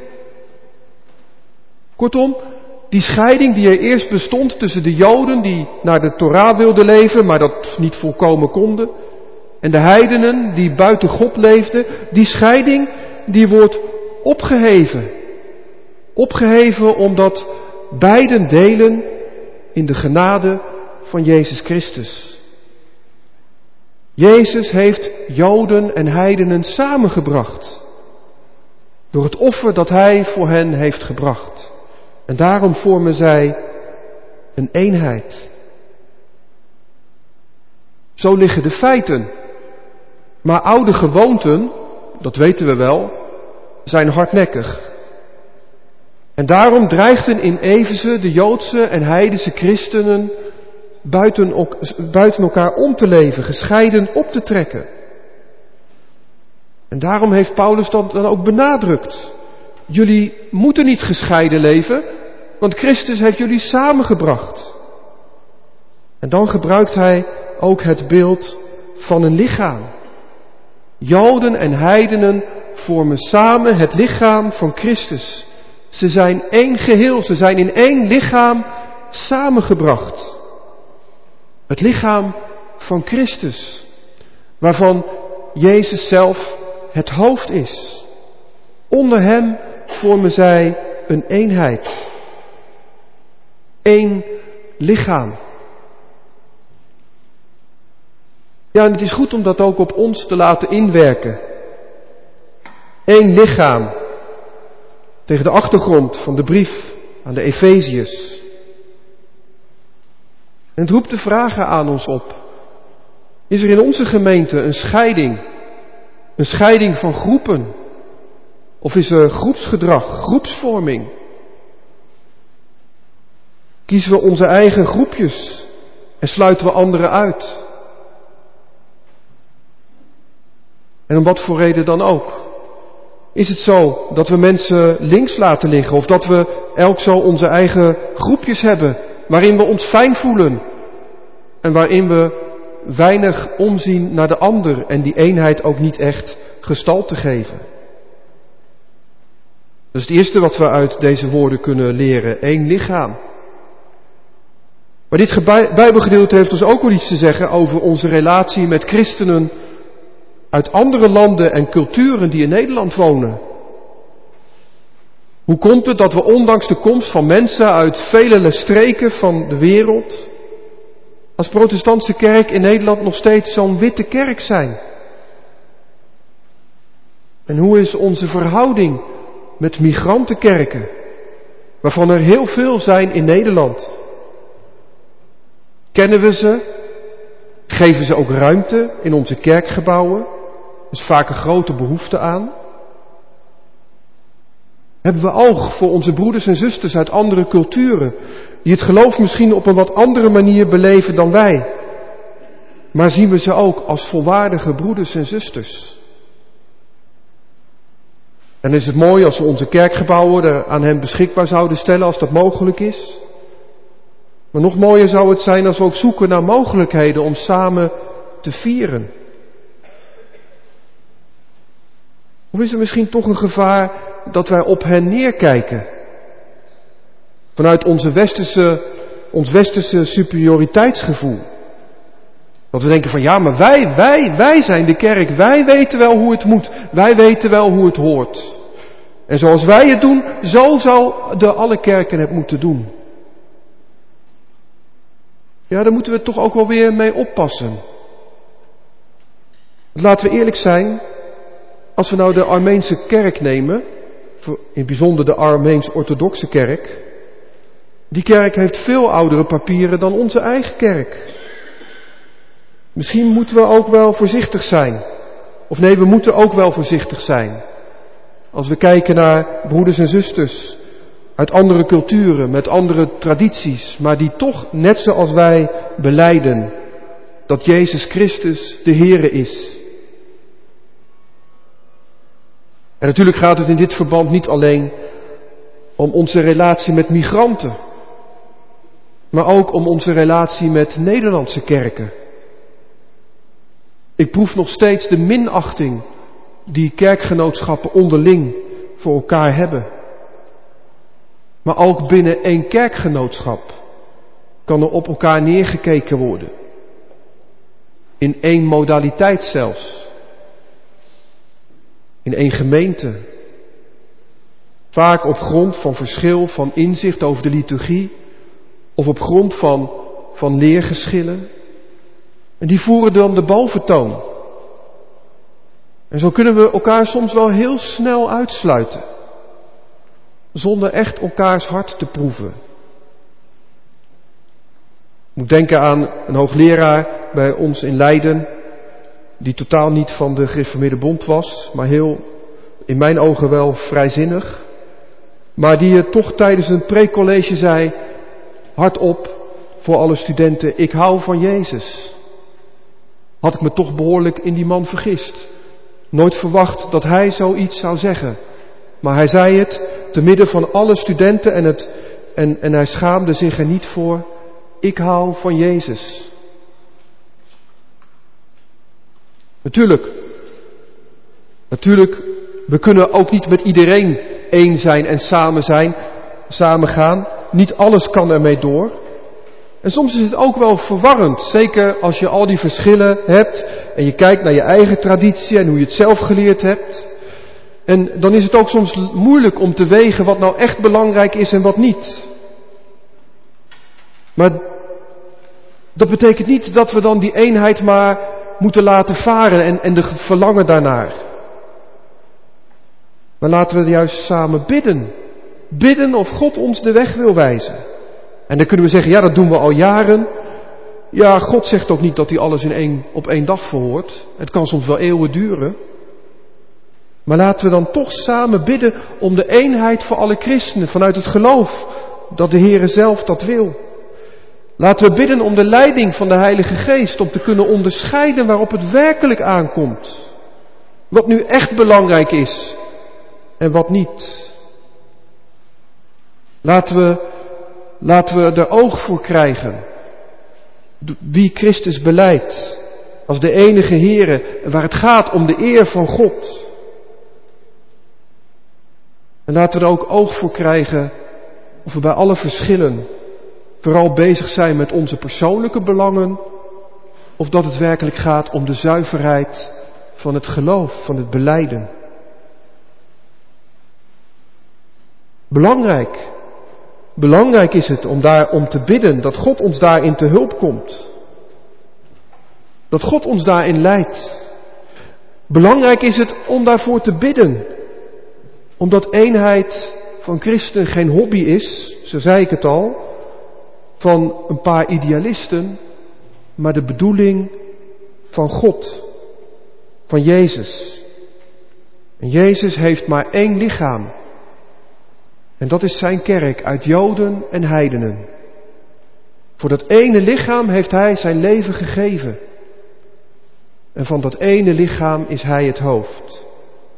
Kortom, die scheiding die er eerst bestond tussen de Joden die naar de Torah wilden leven, maar dat niet volkomen konden, en de heidenen die buiten God leefden, die scheiding die wordt opgeheven. Opgeheven omdat beiden delen in de genade van Jezus Christus. Jezus heeft Joden en heidenen samengebracht door het offer dat hij voor hen heeft gebracht. En daarom vormen zij een eenheid. Zo liggen de feiten. Maar oude gewoonten, dat weten we wel, zijn hardnekkig. En daarom dreigden in Efeze de Joodse en heidense christenen buiten, buiten elkaar om te leven, gescheiden op te trekken. En daarom heeft Paulus dat dan ook benadrukt. Jullie moeten niet gescheiden leven, want Christus heeft jullie samengebracht. En dan gebruikt hij ook het beeld van een lichaam. Joden en heidenen vormen samen het lichaam van Christus. Ze zijn één geheel, ze zijn in één lichaam samengebracht. Het lichaam van Christus, waarvan Jezus zelf het hoofd is. Onder hem vormen zij een eenheid. Eén lichaam. Ja, en het is goed om dat ook op ons te laten inwerken. Eén lichaam. Tegen de achtergrond van de brief aan de Efeziërs. En het roept de vragen aan ons op. Is er in onze gemeente een scheiding? Een scheiding van groepen? Of is er groepsgedrag, groepsvorming? Kiezen we onze eigen groepjes en sluiten we anderen uit? En om wat voor reden dan ook? Is het zo dat we mensen links laten liggen of dat we elk zo onze eigen groepjes hebben waarin we ons fijn voelen en waarin we weinig omzien naar de ander en die eenheid ook niet echt gestalte geven? Dat is het eerste wat we uit deze woorden kunnen leren. Eén lichaam. Maar dit Bijbelgedeelte heeft ons ook wel iets te zeggen over onze relatie met christenen uit andere landen en culturen die in Nederland wonen. Hoe komt het dat we ondanks de komst van mensen uit vele streken van de wereld als protestantse kerk in Nederland nog steeds zo'n witte kerk zijn? En hoe is onze verhouding met migrantenkerken, waarvan er heel veel zijn in Nederland? Kennen we ze? Geven ze ook ruimte in onze kerkgebouwen? Er is vaak een grote behoefte aan. Hebben we oog voor onze broeders en zusters uit andere culturen, die het geloof misschien op een wat andere manier beleven dan wij? Maar zien we ze ook als volwaardige broeders en zusters? En is het mooi als we onze kerkgebouwen er aan hen beschikbaar zouden stellen als dat mogelijk is. Maar nog mooier zou het zijn als we ook zoeken naar mogelijkheden om samen te vieren. Of is er misschien toch een gevaar dat wij op hen neerkijken? Vanuit onze westerse, ons westerse superioriteitsgevoel. Dat we denken van ja, maar wij, wij, wij zijn de kerk. Wij weten wel hoe het moet. Wij weten wel hoe het hoort. En zoals wij het doen, zo zal de alle kerken het moeten doen. Ja, daar moeten we toch ook wel weer mee oppassen. Laten we eerlijk zijn, als we nou de Armeense kerk nemen, in het bijzonder de Armeens-orthodoxe kerk, die kerk heeft veel oudere papieren dan onze eigen kerk. Misschien moeten we ook wel voorzichtig zijn. Of nee, we moeten ook wel voorzichtig zijn. Als we kijken naar broeders en zusters uit andere culturen, met andere tradities, maar die toch net zoals wij belijden dat Jezus Christus de Heere is. En natuurlijk gaat het in dit verband niet alleen om onze relatie met migranten, maar ook om onze relatie met Nederlandse kerken. Ik proef nog steeds de minachting die kerkgenootschappen onderling voor elkaar hebben. Maar ook binnen één kerkgenootschap kan er op elkaar neergekeken worden. In één modaliteit zelfs. In één gemeente. Vaak op grond van verschil van inzicht over de liturgie. Of op grond van, van leergeschillen. En die voeren dan de boventoon. En zo kunnen we elkaar soms wel heel snel uitsluiten. Zonder echt elkaars hart te proeven. Ik moet denken aan een hoogleraar bij ons in Leiden. Die totaal niet van de Gereformeerde Bond was. Maar heel, in mijn ogen wel vrijzinnig. Maar die het toch tijdens een precollege zei. Hardop voor alle studenten. Ik hou van Jezus. Had ik me toch behoorlijk in die man vergist. Nooit verwacht dat hij zoiets zou zeggen. Maar hij zei het te midden van alle studenten en, het, en, en hij schaamde zich er niet voor. Ik hou van Jezus. Natuurlijk. Natuurlijk, we kunnen ook niet met iedereen één zijn en samen zijn, samen gaan. Niet alles kan ermee door. En soms is het ook wel verwarrend, zeker als je al die verschillen hebt en je kijkt naar je eigen traditie en hoe je het zelf geleerd hebt. En dan is het ook soms moeilijk om te wegen wat nou echt belangrijk is en wat niet. Maar dat betekent niet dat we dan die eenheid maar moeten laten varen en, en de verlangen daarnaar. Maar laten we juist samen bidden. Bidden of God ons de weg wil wijzen. En dan kunnen we zeggen, ja, dat doen we al jaren. Ja, God zegt ook niet dat hij alles in één, op één dag verhoort. Het kan soms wel eeuwen duren. Maar laten we dan toch samen bidden om de eenheid voor alle christenen vanuit het geloof dat de Heere zelf dat wil. Laten we bidden om de leiding van de Heilige Geest om te kunnen onderscheiden waarop het werkelijk aankomt. Wat nu echt belangrijk is en wat niet. Laten we, laten we er oog voor krijgen wie Christus belijdt als de enige Heere waar het gaat om de eer van God. En laten we er ook oog voor krijgen of we bij alle verschillen vooral bezig zijn met onze persoonlijke belangen, of dat het werkelijk gaat om de zuiverheid van het geloof, van het belijden. Belangrijk. Belangrijk is het om daarom te bidden, dat God ons daarin te hulp komt. Dat God ons daarin leidt. Belangrijk is het om daarvoor te bidden. Omdat eenheid van christenen geen hobby is, zo zei ik het al, van een paar idealisten, maar de bedoeling van God, van Jezus. En Jezus heeft maar één lichaam. En dat is zijn kerk uit Joden en heidenen. Voor dat ene lichaam heeft hij zijn leven gegeven. En van dat ene lichaam is hij het hoofd.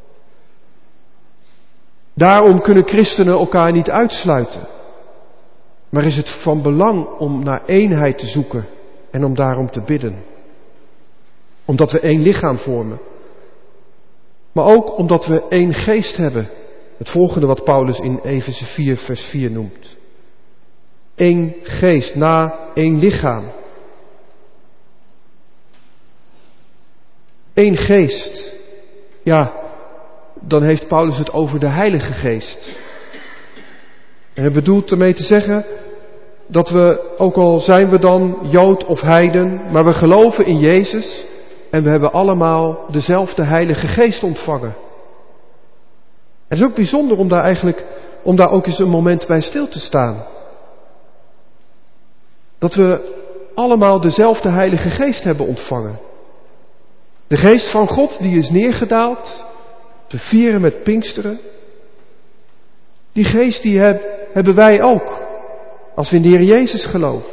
Daarom kunnen christenen elkaar niet uitsluiten. Maar is het van belang om naar eenheid te zoeken en om daarom te bidden. Omdat we één lichaam vormen. Maar ook omdat we één geest hebben. Het volgende wat Paulus in Efeze vier vers vier noemt. Eén geest, na één lichaam. Eén geest. Ja, dan heeft Paulus het over de Heilige Geest. En hij bedoelt ermee te zeggen dat we, ook al zijn we dan Jood of heiden, maar we geloven in Jezus en we hebben allemaal dezelfde Heilige Geest ontvangen. Het is ook bijzonder om daar eigenlijk, om daar ook eens een moment bij stil te staan. Dat we allemaal dezelfde Heilige Geest hebben ontvangen. De Geest van God die is neergedaald, te vieren met Pinksteren. Die Geest die heb, hebben wij ook, als we in de Heer Jezus geloven.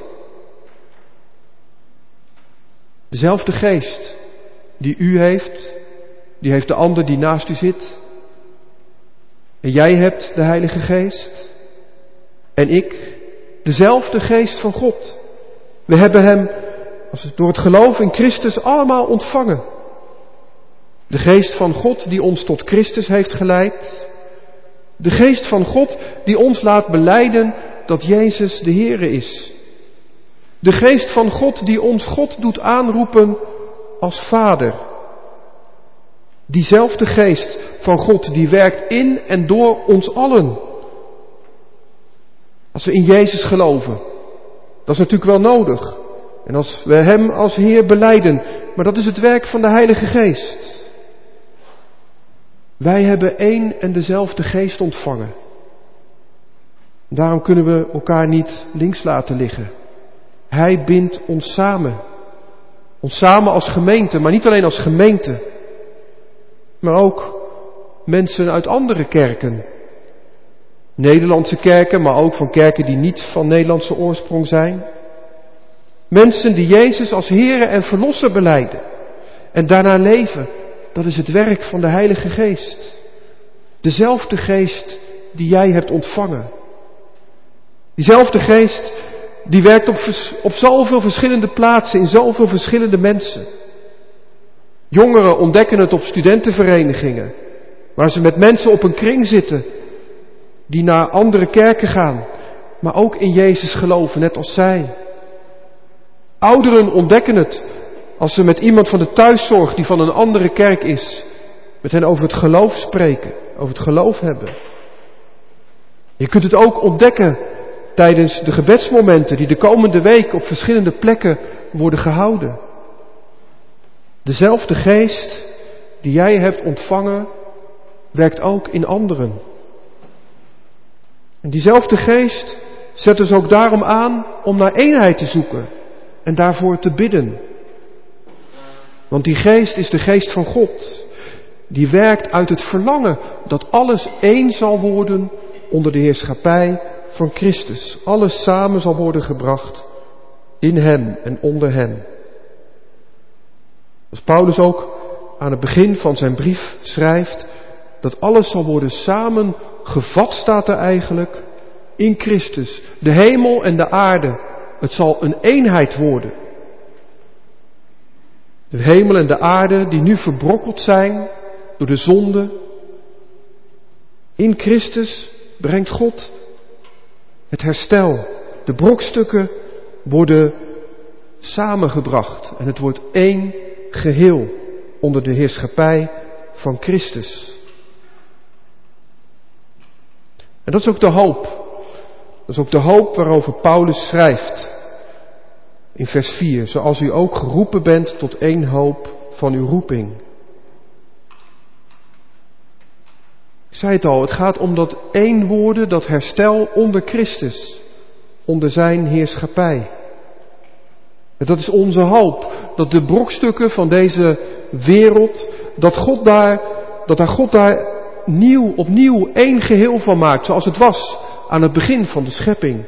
Dezelfde Geest die u heeft, die heeft de ander die naast u zit. En jij hebt de Heilige Geest. En ik, dezelfde Geest van God. We hebben Hem, als het door het geloof in Christus, allemaal ontvangen. De Geest van God die ons tot Christus heeft geleid. De Geest van God die ons laat belijden dat Jezus de Heere is. De Geest van God die ons God doet aanroepen als Vader. Diezelfde Geest van God die werkt in en door ons allen. Als we in Jezus geloven. Dat is natuurlijk wel nodig. En als we Hem als Heer belijden. Maar dat is het werk van de Heilige Geest. Wij hebben één en dezelfde Geest ontvangen. Daarom kunnen we elkaar niet links laten liggen. Hij bindt ons samen. Ons samen als gemeente, maar niet alleen als gemeente. Maar ook mensen uit andere kerken. Nederlandse kerken, maar ook van kerken die niet van Nederlandse oorsprong zijn. Mensen die Jezus als Heere en Verlosser belijden. En daarna leven. Dat is het werk van de Heilige Geest. Dezelfde Geest die jij hebt ontvangen. Diezelfde Geest die werkt op, op zoveel verschillende plaatsen, in zoveel verschillende mensen. Jongeren ontdekken het op studentenverenigingen, waar ze met mensen op een kring zitten, die naar andere kerken gaan, maar ook in Jezus geloven, net als zij. Ouderen ontdekken het als ze met iemand van de thuiszorg die van een andere kerk is, met hen over het geloof spreken, over het geloof hebben. Je kunt het ook ontdekken tijdens de gebedsmomenten die de komende week op verschillende plekken worden gehouden. Dezelfde Geest die jij hebt ontvangen, werkt ook in anderen. En diezelfde Geest zet dus ook daarom aan om naar eenheid te zoeken en daarvoor te bidden. Want die Geest is de Geest van God. Die werkt uit het verlangen dat alles één zal worden onder de heerschappij van Christus. Alles samen zal worden gebracht in Hem en onder Hem. Als Paulus ook aan het begin van zijn brief schrijft dat alles zal worden samengevat, staat er eigenlijk, in Christus. De hemel en de aarde. Het zal een eenheid worden. De hemel en de aarde die nu verbrokkeld zijn door de zonde. In Christus brengt God het herstel. De brokstukken worden samengebracht en het wordt één geheel onder de heerschappij van Christus. En dat is ook de hoop. Dat is ook de hoop waarover Paulus schrijft in vers vier. Zoals u ook geroepen bent tot één hoop van uw roeping. Ik zei het al, het gaat om dat één worden, dat herstel onder Christus. Onder zijn heerschappij. En dat is onze hoop. Dat de brokstukken van deze wereld, dat God daar, dat daar God daar nieuw, opnieuw één geheel van maakt. Zoals het was aan het begin van de schepping.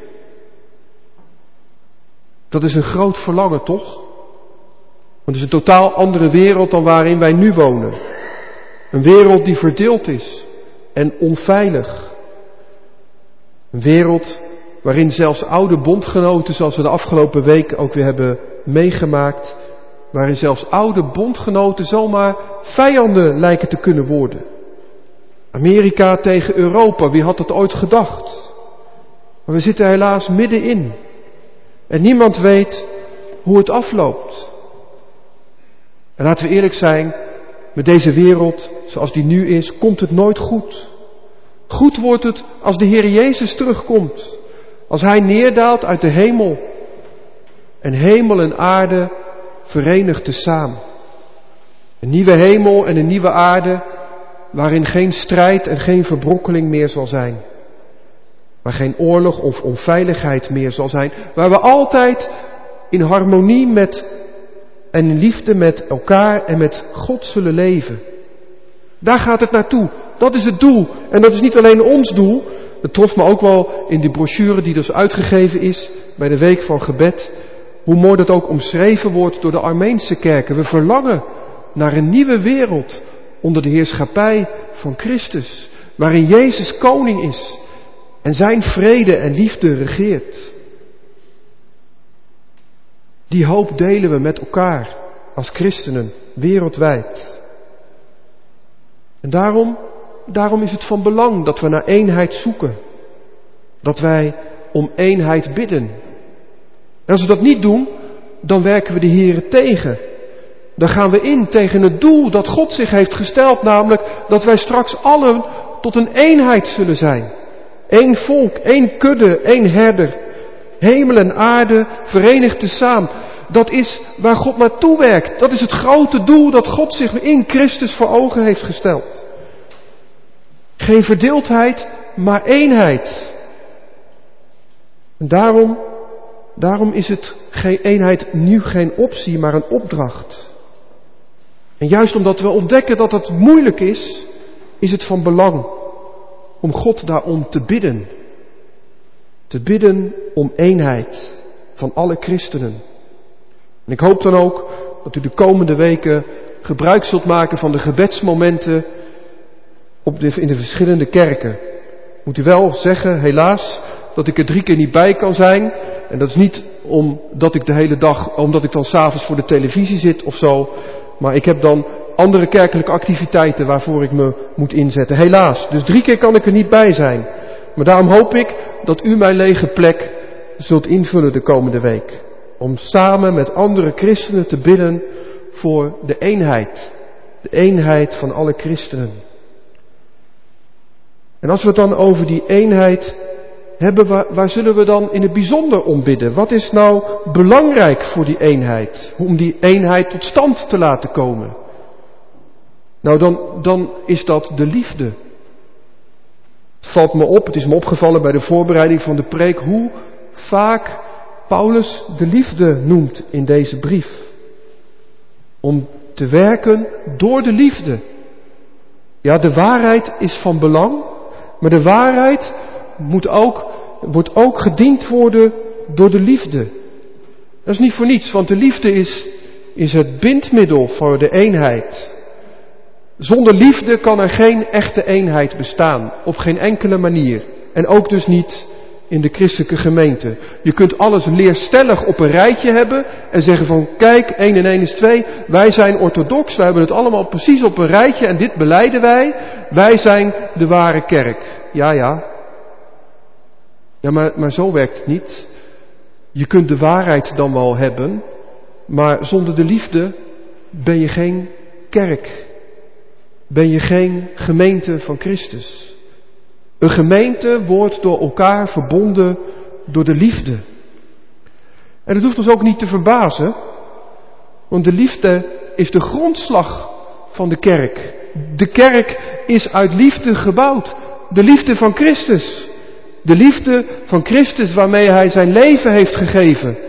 Dat is een groot verlangen, toch? Want het is een totaal andere wereld dan waarin wij nu wonen. Een wereld die verdeeld is en onveilig. Een wereld waarin zelfs oude bondgenoten, zoals we de afgelopen week ook weer hebben meegemaakt, waarin zelfs oude bondgenoten zomaar vijanden lijken te kunnen worden. Amerika tegen Europa, wie had dat ooit gedacht? Maar we zitten helaas middenin. En niemand weet hoe het afloopt. En laten we eerlijk zijn, met deze wereld zoals die nu is, komt het nooit goed. Goed wordt het als de Heer Jezus terugkomt. Als Hij neerdaalt uit de hemel. En hemel en aarde verenigt tezamen. Een nieuwe hemel en een nieuwe aarde waarin geen strijd en geen verbrokkeling meer zal zijn. Waar geen oorlog of onveiligheid meer zal zijn. Waar we altijd in harmonie met en in liefde met elkaar en met God zullen leven. Daar gaat het naartoe. Dat is het doel. En dat is niet alleen ons doel. Het trof me ook wel in die brochure die dus uitgegeven is bij de Week van Gebed. Hoe mooi dat ook omschreven wordt door de Armeense kerken. We verlangen naar een nieuwe wereld onder de heerschappij van Christus. Waarin Jezus koning is. En zijn vrede en liefde regeert. Die hoop delen we met elkaar als christenen wereldwijd. En daarom, daarom is het van belang dat we naar eenheid zoeken. Dat wij om eenheid bidden. En als we dat niet doen, dan werken we de Here tegen. Dan gaan we in tegen het doel dat God zich heeft gesteld, namelijk dat wij straks allen tot een eenheid zullen zijn. Eén volk, één kudde, één herder. Hemel en aarde verenigd tezamen. Dat is waar God naartoe werkt. Dat is het grote doel dat God zich in Christus voor ogen heeft gesteld. Geen verdeeldheid, maar eenheid. En daarom, daarom is het geen eenheid nu geen optie, maar een opdracht. En juist omdat we ontdekken dat het moeilijk is, is het van belang om God daarom te bidden. Te bidden om eenheid van alle christenen. En ik hoop dan ook dat u de komende weken gebruik zult maken van de gebedsmomenten op de, in de verschillende kerken. Moet u wel zeggen, helaas, dat ik er drie keer niet bij kan zijn. En dat is niet omdat ik de hele dag, omdat ik dan 's avonds voor de televisie zit of zo. Maar ik heb dan andere kerkelijke activiteiten waarvoor ik me moet inzetten. Helaas, dus drie keer kan ik er niet bij zijn. Maar daarom hoop ik dat u mijn lege plek zult invullen de komende week. Om samen met andere christenen te bidden voor de eenheid. De eenheid van alle christenen. En als we het dan over die eenheid hebben, waar, waar zullen we dan in het bijzonder om bidden? Wat is nou belangrijk voor die eenheid? Om die eenheid tot stand te laten komen? Nou, dan, dan is dat de liefde. Het valt me op, het is me opgevallen bij de voorbereiding van de preek, hoe vaak Paulus de liefde noemt in deze brief. Om te werken door de liefde. Ja, de waarheid is van belang, maar de waarheid moet ook, wordt ook gediend worden door de liefde. Dat is niet voor niets, want de liefde is, is het bindmiddel voor de eenheid. Zonder liefde kan er geen echte eenheid bestaan, op geen enkele manier. En ook dus niet in de christelijke gemeente. Je kunt alles leerstellig op een rijtje hebben en zeggen van kijk, één en één is twee, wij zijn orthodox, wij hebben het allemaal precies op een rijtje en dit belijden wij, wij zijn de ware kerk. Ja, ja. Ja, maar, maar zo werkt het niet. Je kunt de waarheid dan wel hebben, maar zonder de liefde ben je geen kerk. Ben je geen gemeente van Christus. Een gemeente wordt door elkaar verbonden door de liefde. En dat hoeft ons ook niet te verbazen, want de liefde is de grondslag van de kerk. De kerk is uit liefde gebouwd. De liefde van Christus. De liefde van Christus waarmee hij zijn leven heeft gegeven.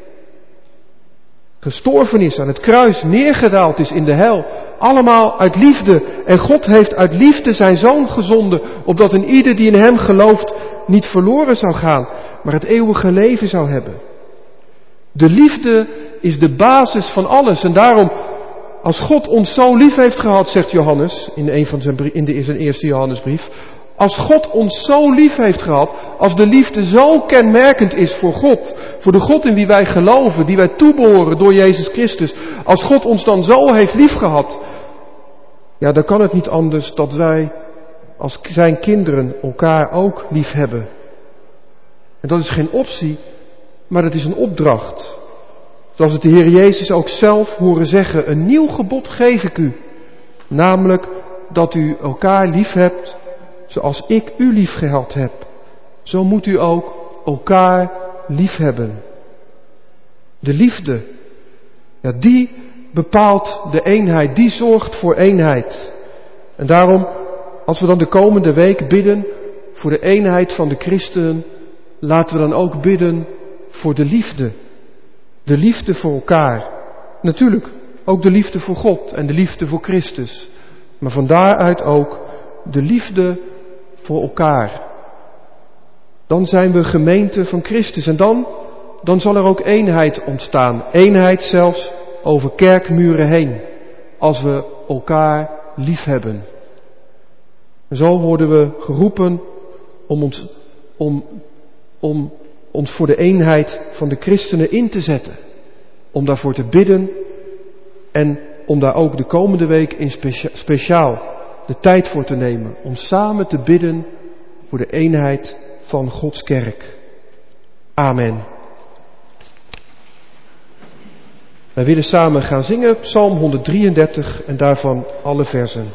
Gestorven is aan het kruis, neergedaald is in de hel. Allemaal uit liefde. En God heeft uit liefde zijn zoon gezonden, opdat een ieder die in hem gelooft niet verloren zou gaan, maar het eeuwige leven zou hebben. De liefde is de basis van alles. En daarom, als God ons zo lief heeft gehad, zegt Johannes in, een van zijn, in de, in zijn eerste Johannesbrief. Als God ons zo lief heeft gehad, als de liefde zo kenmerkend is voor God, voor de God in wie wij geloven, die wij toebehoren door Jezus Christus. Als God ons dan zo heeft lief gehad, ja, dan kan het niet anders dat wij als zijn kinderen elkaar ook lief hebben. En dat is geen optie, maar het is een opdracht. Zoals het de Heer Jezus ook zelf horen zeggen, een nieuw gebod geef ik u. Namelijk dat u elkaar lief hebt zoals ik u lief gehad heb. Zo moet u ook elkaar lief hebben. De liefde, ja, die bepaalt de eenheid, die zorgt voor eenheid. En daarom, als we dan de komende week bidden voor de eenheid van de christenen, laten we dan ook bidden voor de liefde. De liefde voor elkaar. Natuurlijk, ook de liefde voor God en de liefde voor Christus. Maar van daaruit ook de liefde voor elkaar. Dan zijn we gemeente van Christus. En dan, dan zal er ook eenheid ontstaan. Eenheid zelfs over kerkmuren heen. Als we elkaar lief hebben. En zo worden we geroepen om ons, om, om ons voor de eenheid van de christenen in te zetten. Om daarvoor te bidden en om daar ook de komende week in specia- speciaal de tijd voor te nemen. Om samen te bidden voor de eenheid van Gods kerk. Amen. Wij willen samen gaan zingen Psalm honderddrieëndertig en daarvan alle versen.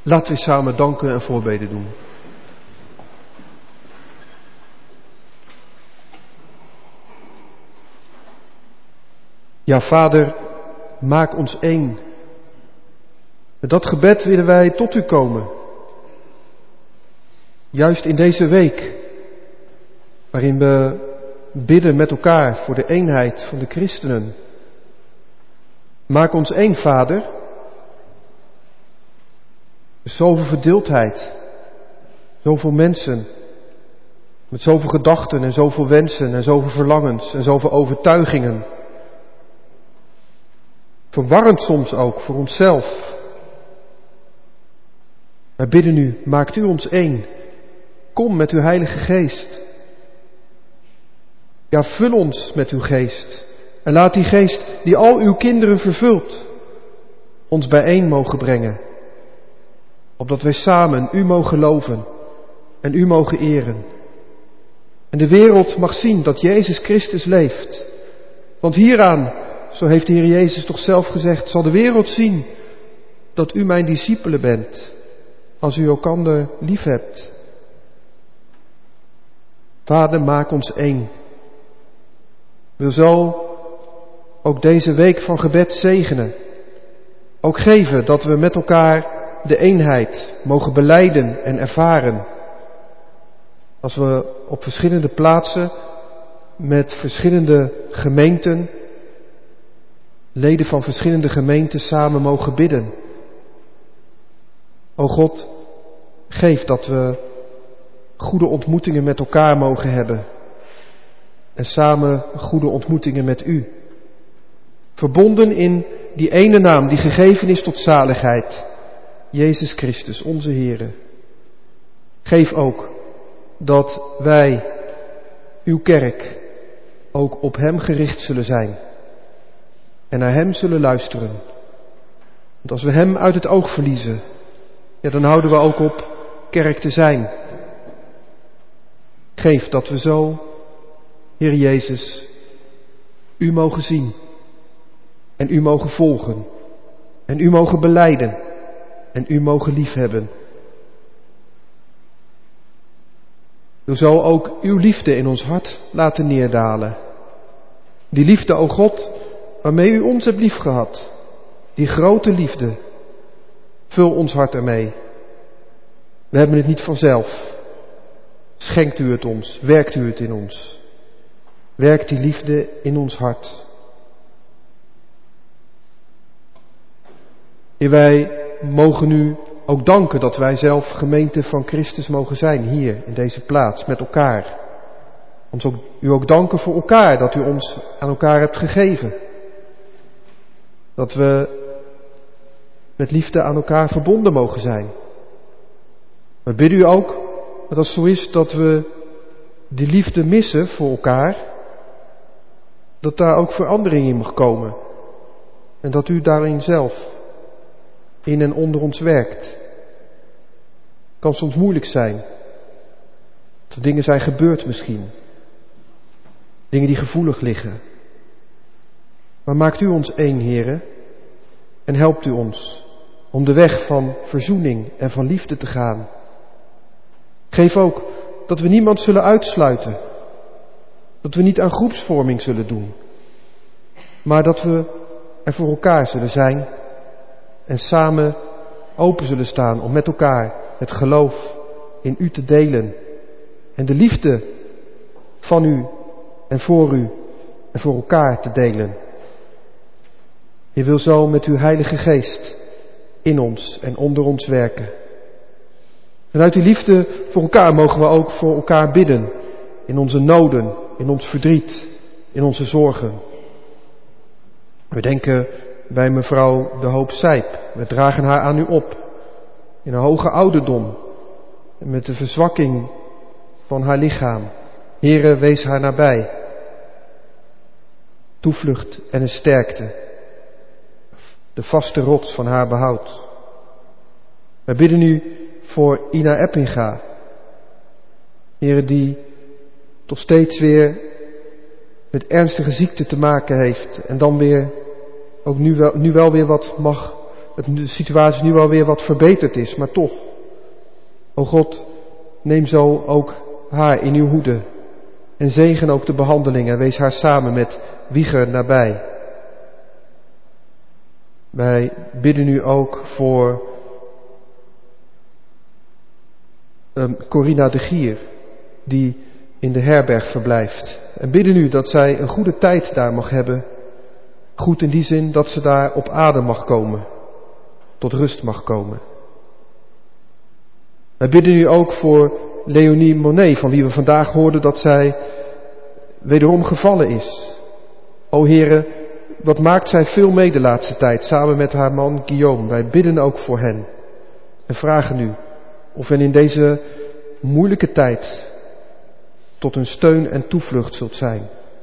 Laten we samen danken en voorbeden doen. Ja, Vader, maak ons één. Met dat gebed willen wij tot u komen. Juist in deze week, waarin we bidden met elkaar voor de eenheid van de christenen. Maak ons één, Vader. Zoveel verdeeldheid, zoveel mensen, met zoveel gedachten en zoveel wensen en zoveel verlangens en zoveel overtuigingen. Verwarrend soms ook voor onszelf. Wij bidden u, maakt u ons één. Kom met uw Heilige Geest. Ja, vul ons met uw Geest. En laat die Geest die al uw kinderen vervult, ons bijeen mogen brengen. Opdat wij samen u mogen loven en u mogen eren. En de wereld mag zien dat Jezus Christus leeft. Want hieraan, zo heeft de Heer Jezus toch zelf gezegd, zal de wereld zien dat u mijn discipelen bent, als u elkander lief hebt. Vader, maak ons één. Wil zo ook deze week van gebed zegenen. Ook geven dat we met elkaar de eenheid mogen belijden en ervaren. Als we op verschillende plaatsen met verschillende gemeenten, leden van verschillende gemeenten samen mogen bidden. O God, geef dat we goede ontmoetingen met elkaar mogen hebben. En samen goede ontmoetingen met u. Verbonden in die ene naam die gegeven is tot zaligheid. Jezus Christus, onze Heere. Geef ook dat wij, uw kerk, ook op hem gericht zullen zijn. En naar hem zullen luisteren. Want als we hem uit het oog verliezen, ja, dan houden we ook op kerk te zijn. Geef dat we zo, Heer Jezus, u mogen zien. En u mogen volgen. En u mogen belijden. En u mogen liefhebben. Wil zo ook uw liefde in ons hart laten neerdalen. Die liefde, o God, waarmee u ons hebt liefgehad. Die grote liefde. Vul ons hart ermee. We hebben het niet vanzelf. Schenkt u het ons. Werkt u het in ons. Werkt die liefde in ons hart. Heer, wij mogen u ook danken dat wij zelf gemeente van Christus mogen zijn hier in deze plaats met elkaar. Ons ook, u ook danken voor elkaar dat u ons aan elkaar hebt gegeven. Dat we met liefde aan elkaar verbonden mogen zijn. We bidden u ook dat als zo is dat we die liefde missen voor elkaar, dat daar ook verandering in mag komen. En dat u daarin zelf in en onder ons werkt. Het kan soms moeilijk zijn. Dat er dingen zijn gebeurd misschien. Dingen die gevoelig liggen. Maar maakt u ons één, Heere. En helpt u ons om de weg van verzoening en van liefde te gaan. Geef ook dat we niemand zullen uitsluiten. Dat we niet aan groepsvorming zullen doen. Maar dat we er voor elkaar zullen zijn. En samen open zullen staan om met elkaar het geloof in u te delen. En de liefde van u en voor u en voor elkaar te delen. Je wil zo met uw Heilige Geest in ons en onder ons werken. En uit die liefde voor elkaar mogen we ook voor elkaar bidden. In onze noden, in ons verdriet, in onze zorgen. We denken bij mevrouw De Hoop Sijp. We dragen haar aan u op. In een hoge ouderdom. En met de verzwakking van haar lichaam. Heere, wees haar nabij. Toevlucht en een sterkte. De vaste rots van haar behoud. Wij bidden u voor Ina Eppinga. Heere, die toch steeds weer met ernstige ziekte te maken heeft. En dan weer, ook nu wel, nu wel weer wat mag de situatie nu alweer wat verbeterd is, maar toch. O God, neem zo ook haar in uw hoede en zegen ook de behandeling en wees haar samen met Wieger nabij. Wij bidden u ook voor um, Corina de Gier, die in de herberg verblijft. En bidden u dat zij een goede tijd daar mag hebben. Goed in die zin dat ze daar op adem mag komen, tot rust mag komen. Wij bidden u ook voor Leonie Monet, van wie we vandaag hoorden dat zij wederom gevallen is. O Heere, wat maakt zij veel mee de laatste tijd, samen met haar man Guillaume. Wij bidden ook voor hen en vragen u of hen in deze moeilijke tijd tot een steun en toevlucht zult zijn.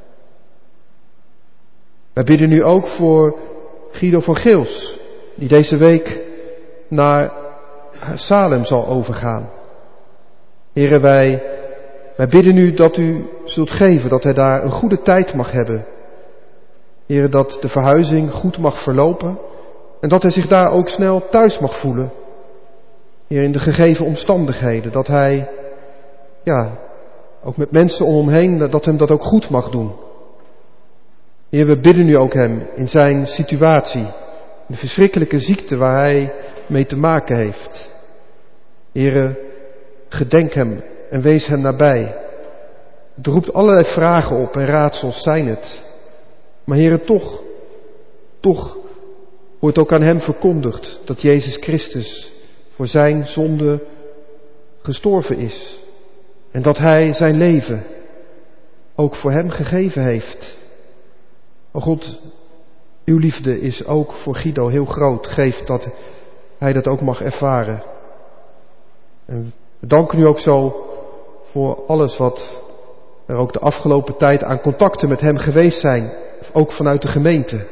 Wij bidden u ook voor Guido van Geels, die deze week naar Salem zal overgaan. Heren, wij, wij bidden u dat u zult geven, dat hij daar een goede tijd mag hebben. Heren, dat de verhuizing goed mag verlopen en dat hij zich daar ook snel thuis mag voelen. Heer, in de gegeven omstandigheden, dat hij, ja, ook met mensen om hem heen, dat hem dat ook goed mag doen. Heer, we bidden u ook hem in zijn situatie, de verschrikkelijke ziekte waar hij mee te maken heeft. Heer, gedenk hem en wees hem nabij. Het roept allerlei vragen op en raadsels zijn het. Maar Heer, toch, toch wordt ook aan hem verkondigd dat Jezus Christus voor zijn zonde gestorven is. En dat hij zijn leven ook voor hem gegeven heeft. O God, uw liefde is ook voor Guido heel groot. Geef dat hij dat ook mag ervaren. En we danken u ook zo voor alles wat er ook de afgelopen tijd aan contacten met hem geweest zijn. Ook vanuit de gemeente.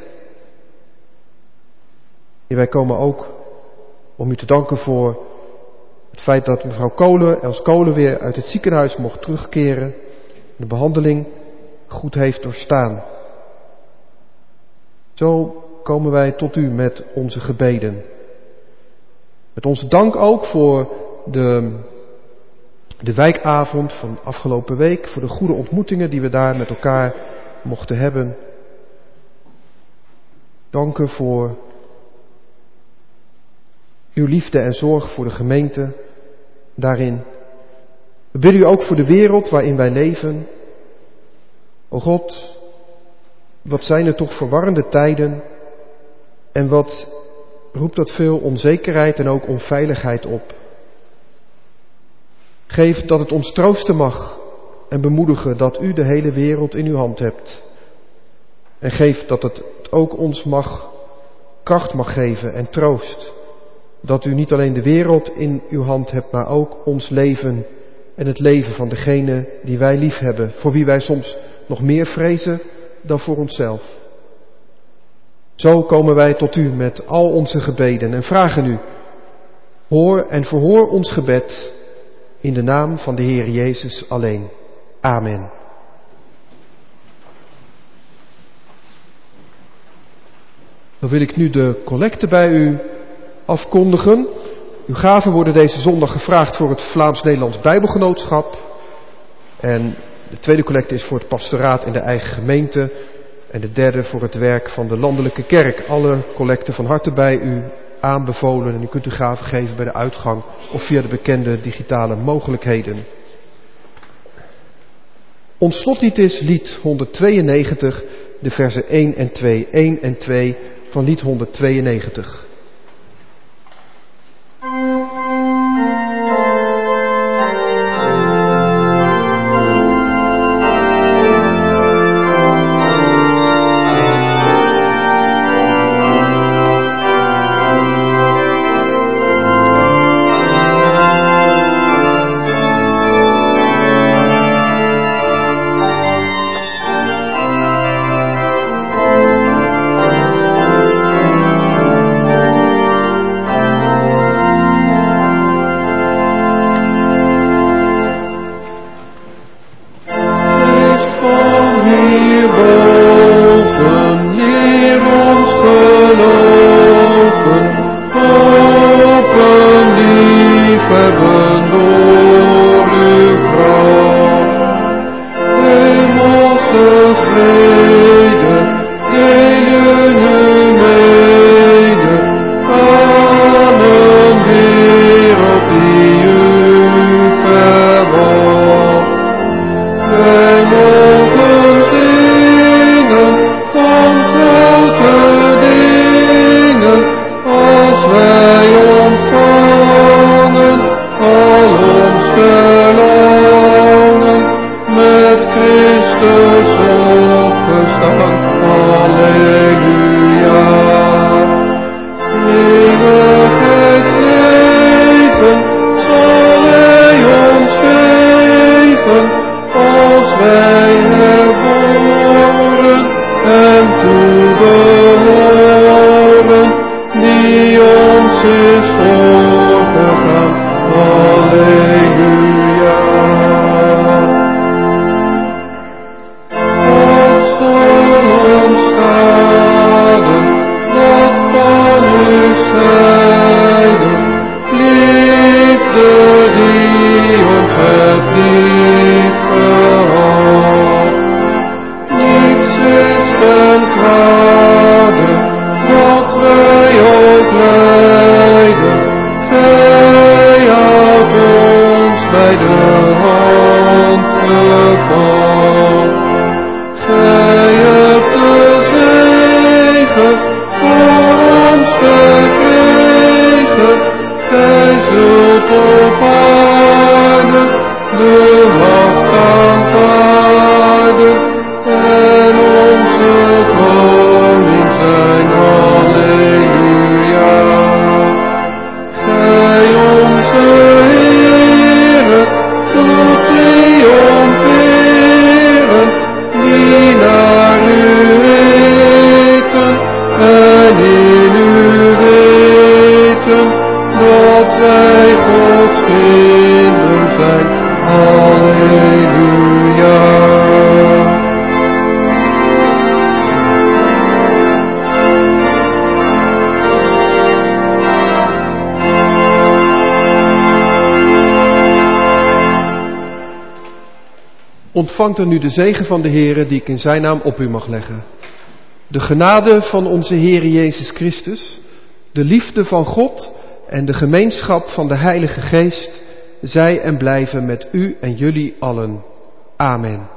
En wij komen ook om u te danken voor het feit dat mevrouw Kolen, Els Kolen weer uit het ziekenhuis mocht terugkeren. De behandeling goed heeft doorstaan. Zo komen wij tot u met onze gebeden. Met onze dank ook voor de, de wijkavond van afgelopen week. Voor de goede ontmoetingen die we daar met elkaar mochten hebben. Danken voor uw liefde en zorg voor de gemeente daarin. We bidden u ook voor de wereld waarin wij leven. O God, wat zijn er toch verwarrende tijden en wat roept dat veel onzekerheid en ook onveiligheid op. Geef dat het ons troosten mag en bemoedigen dat u de hele wereld in uw hand hebt. En geef dat het ook ons mag, kracht mag geven en troost. Dat u niet alleen de wereld in uw hand hebt, maar ook ons leven en het leven van degene die wij lief hebben. Voor wie wij soms nog meer vrezen dan voor onszelf. Zo komen wij tot u met al onze gebeden en vragen u, hoor en verhoor ons gebed in de naam van de Heer Jezus alleen. Amen. Dan wil ik nu de collecte bij u afkondigen. Uw gaven worden deze zondag gevraagd voor het Vlaams-Nederlands Bijbelgenootschap. En de tweede collecte is voor het pastoraat in de eigen gemeente. En de derde voor het werk van de landelijke kerk. Alle collecten van harte bij u aanbevolen. En u kunt uw gaven geven bij de uitgang of via de bekende digitale mogelijkheden. Ons slotlied is lied honderdtweeënnegentig, de versen één en twee. één en twee van lied honderdtweeënnegentig. Thank hebben door uw kracht. Hemelse vrede, delen u mede aan een wereld die u verwacht. Wij mogen zingen van grote dingen, als wij ontvangen al ons verlangen, met Christus opgestaan. Halleluja. Eeuwigheidsleven zal Hij ons geven, als wij herboren en toebehoren, die ons is voorgegaan. Halleluja. Wat zal ons schaden, dat van u scheiden, liefde die ons het lief gehad. Niets is ten kwade, wat wij ook lijden, Gij houdt ons bij de hand gevat. Gij hebt de zegen voor ons verkregen, Gij zult op aarde de macht aanvaarden en onze koning zijn. Halleluja. Gij onze Heere doet triomferen, die naar u heten en in u weten dat wij Gods kinderen zijn. Halleluja. Ontvangt dan nu de zegen van de Heere die ik in zijn naam op u mag leggen. De genade van onze Heere Jezus Christus, de liefde van God en de gemeenschap van de Heilige Geest, zij en blijven met u en jullie allen. Amen.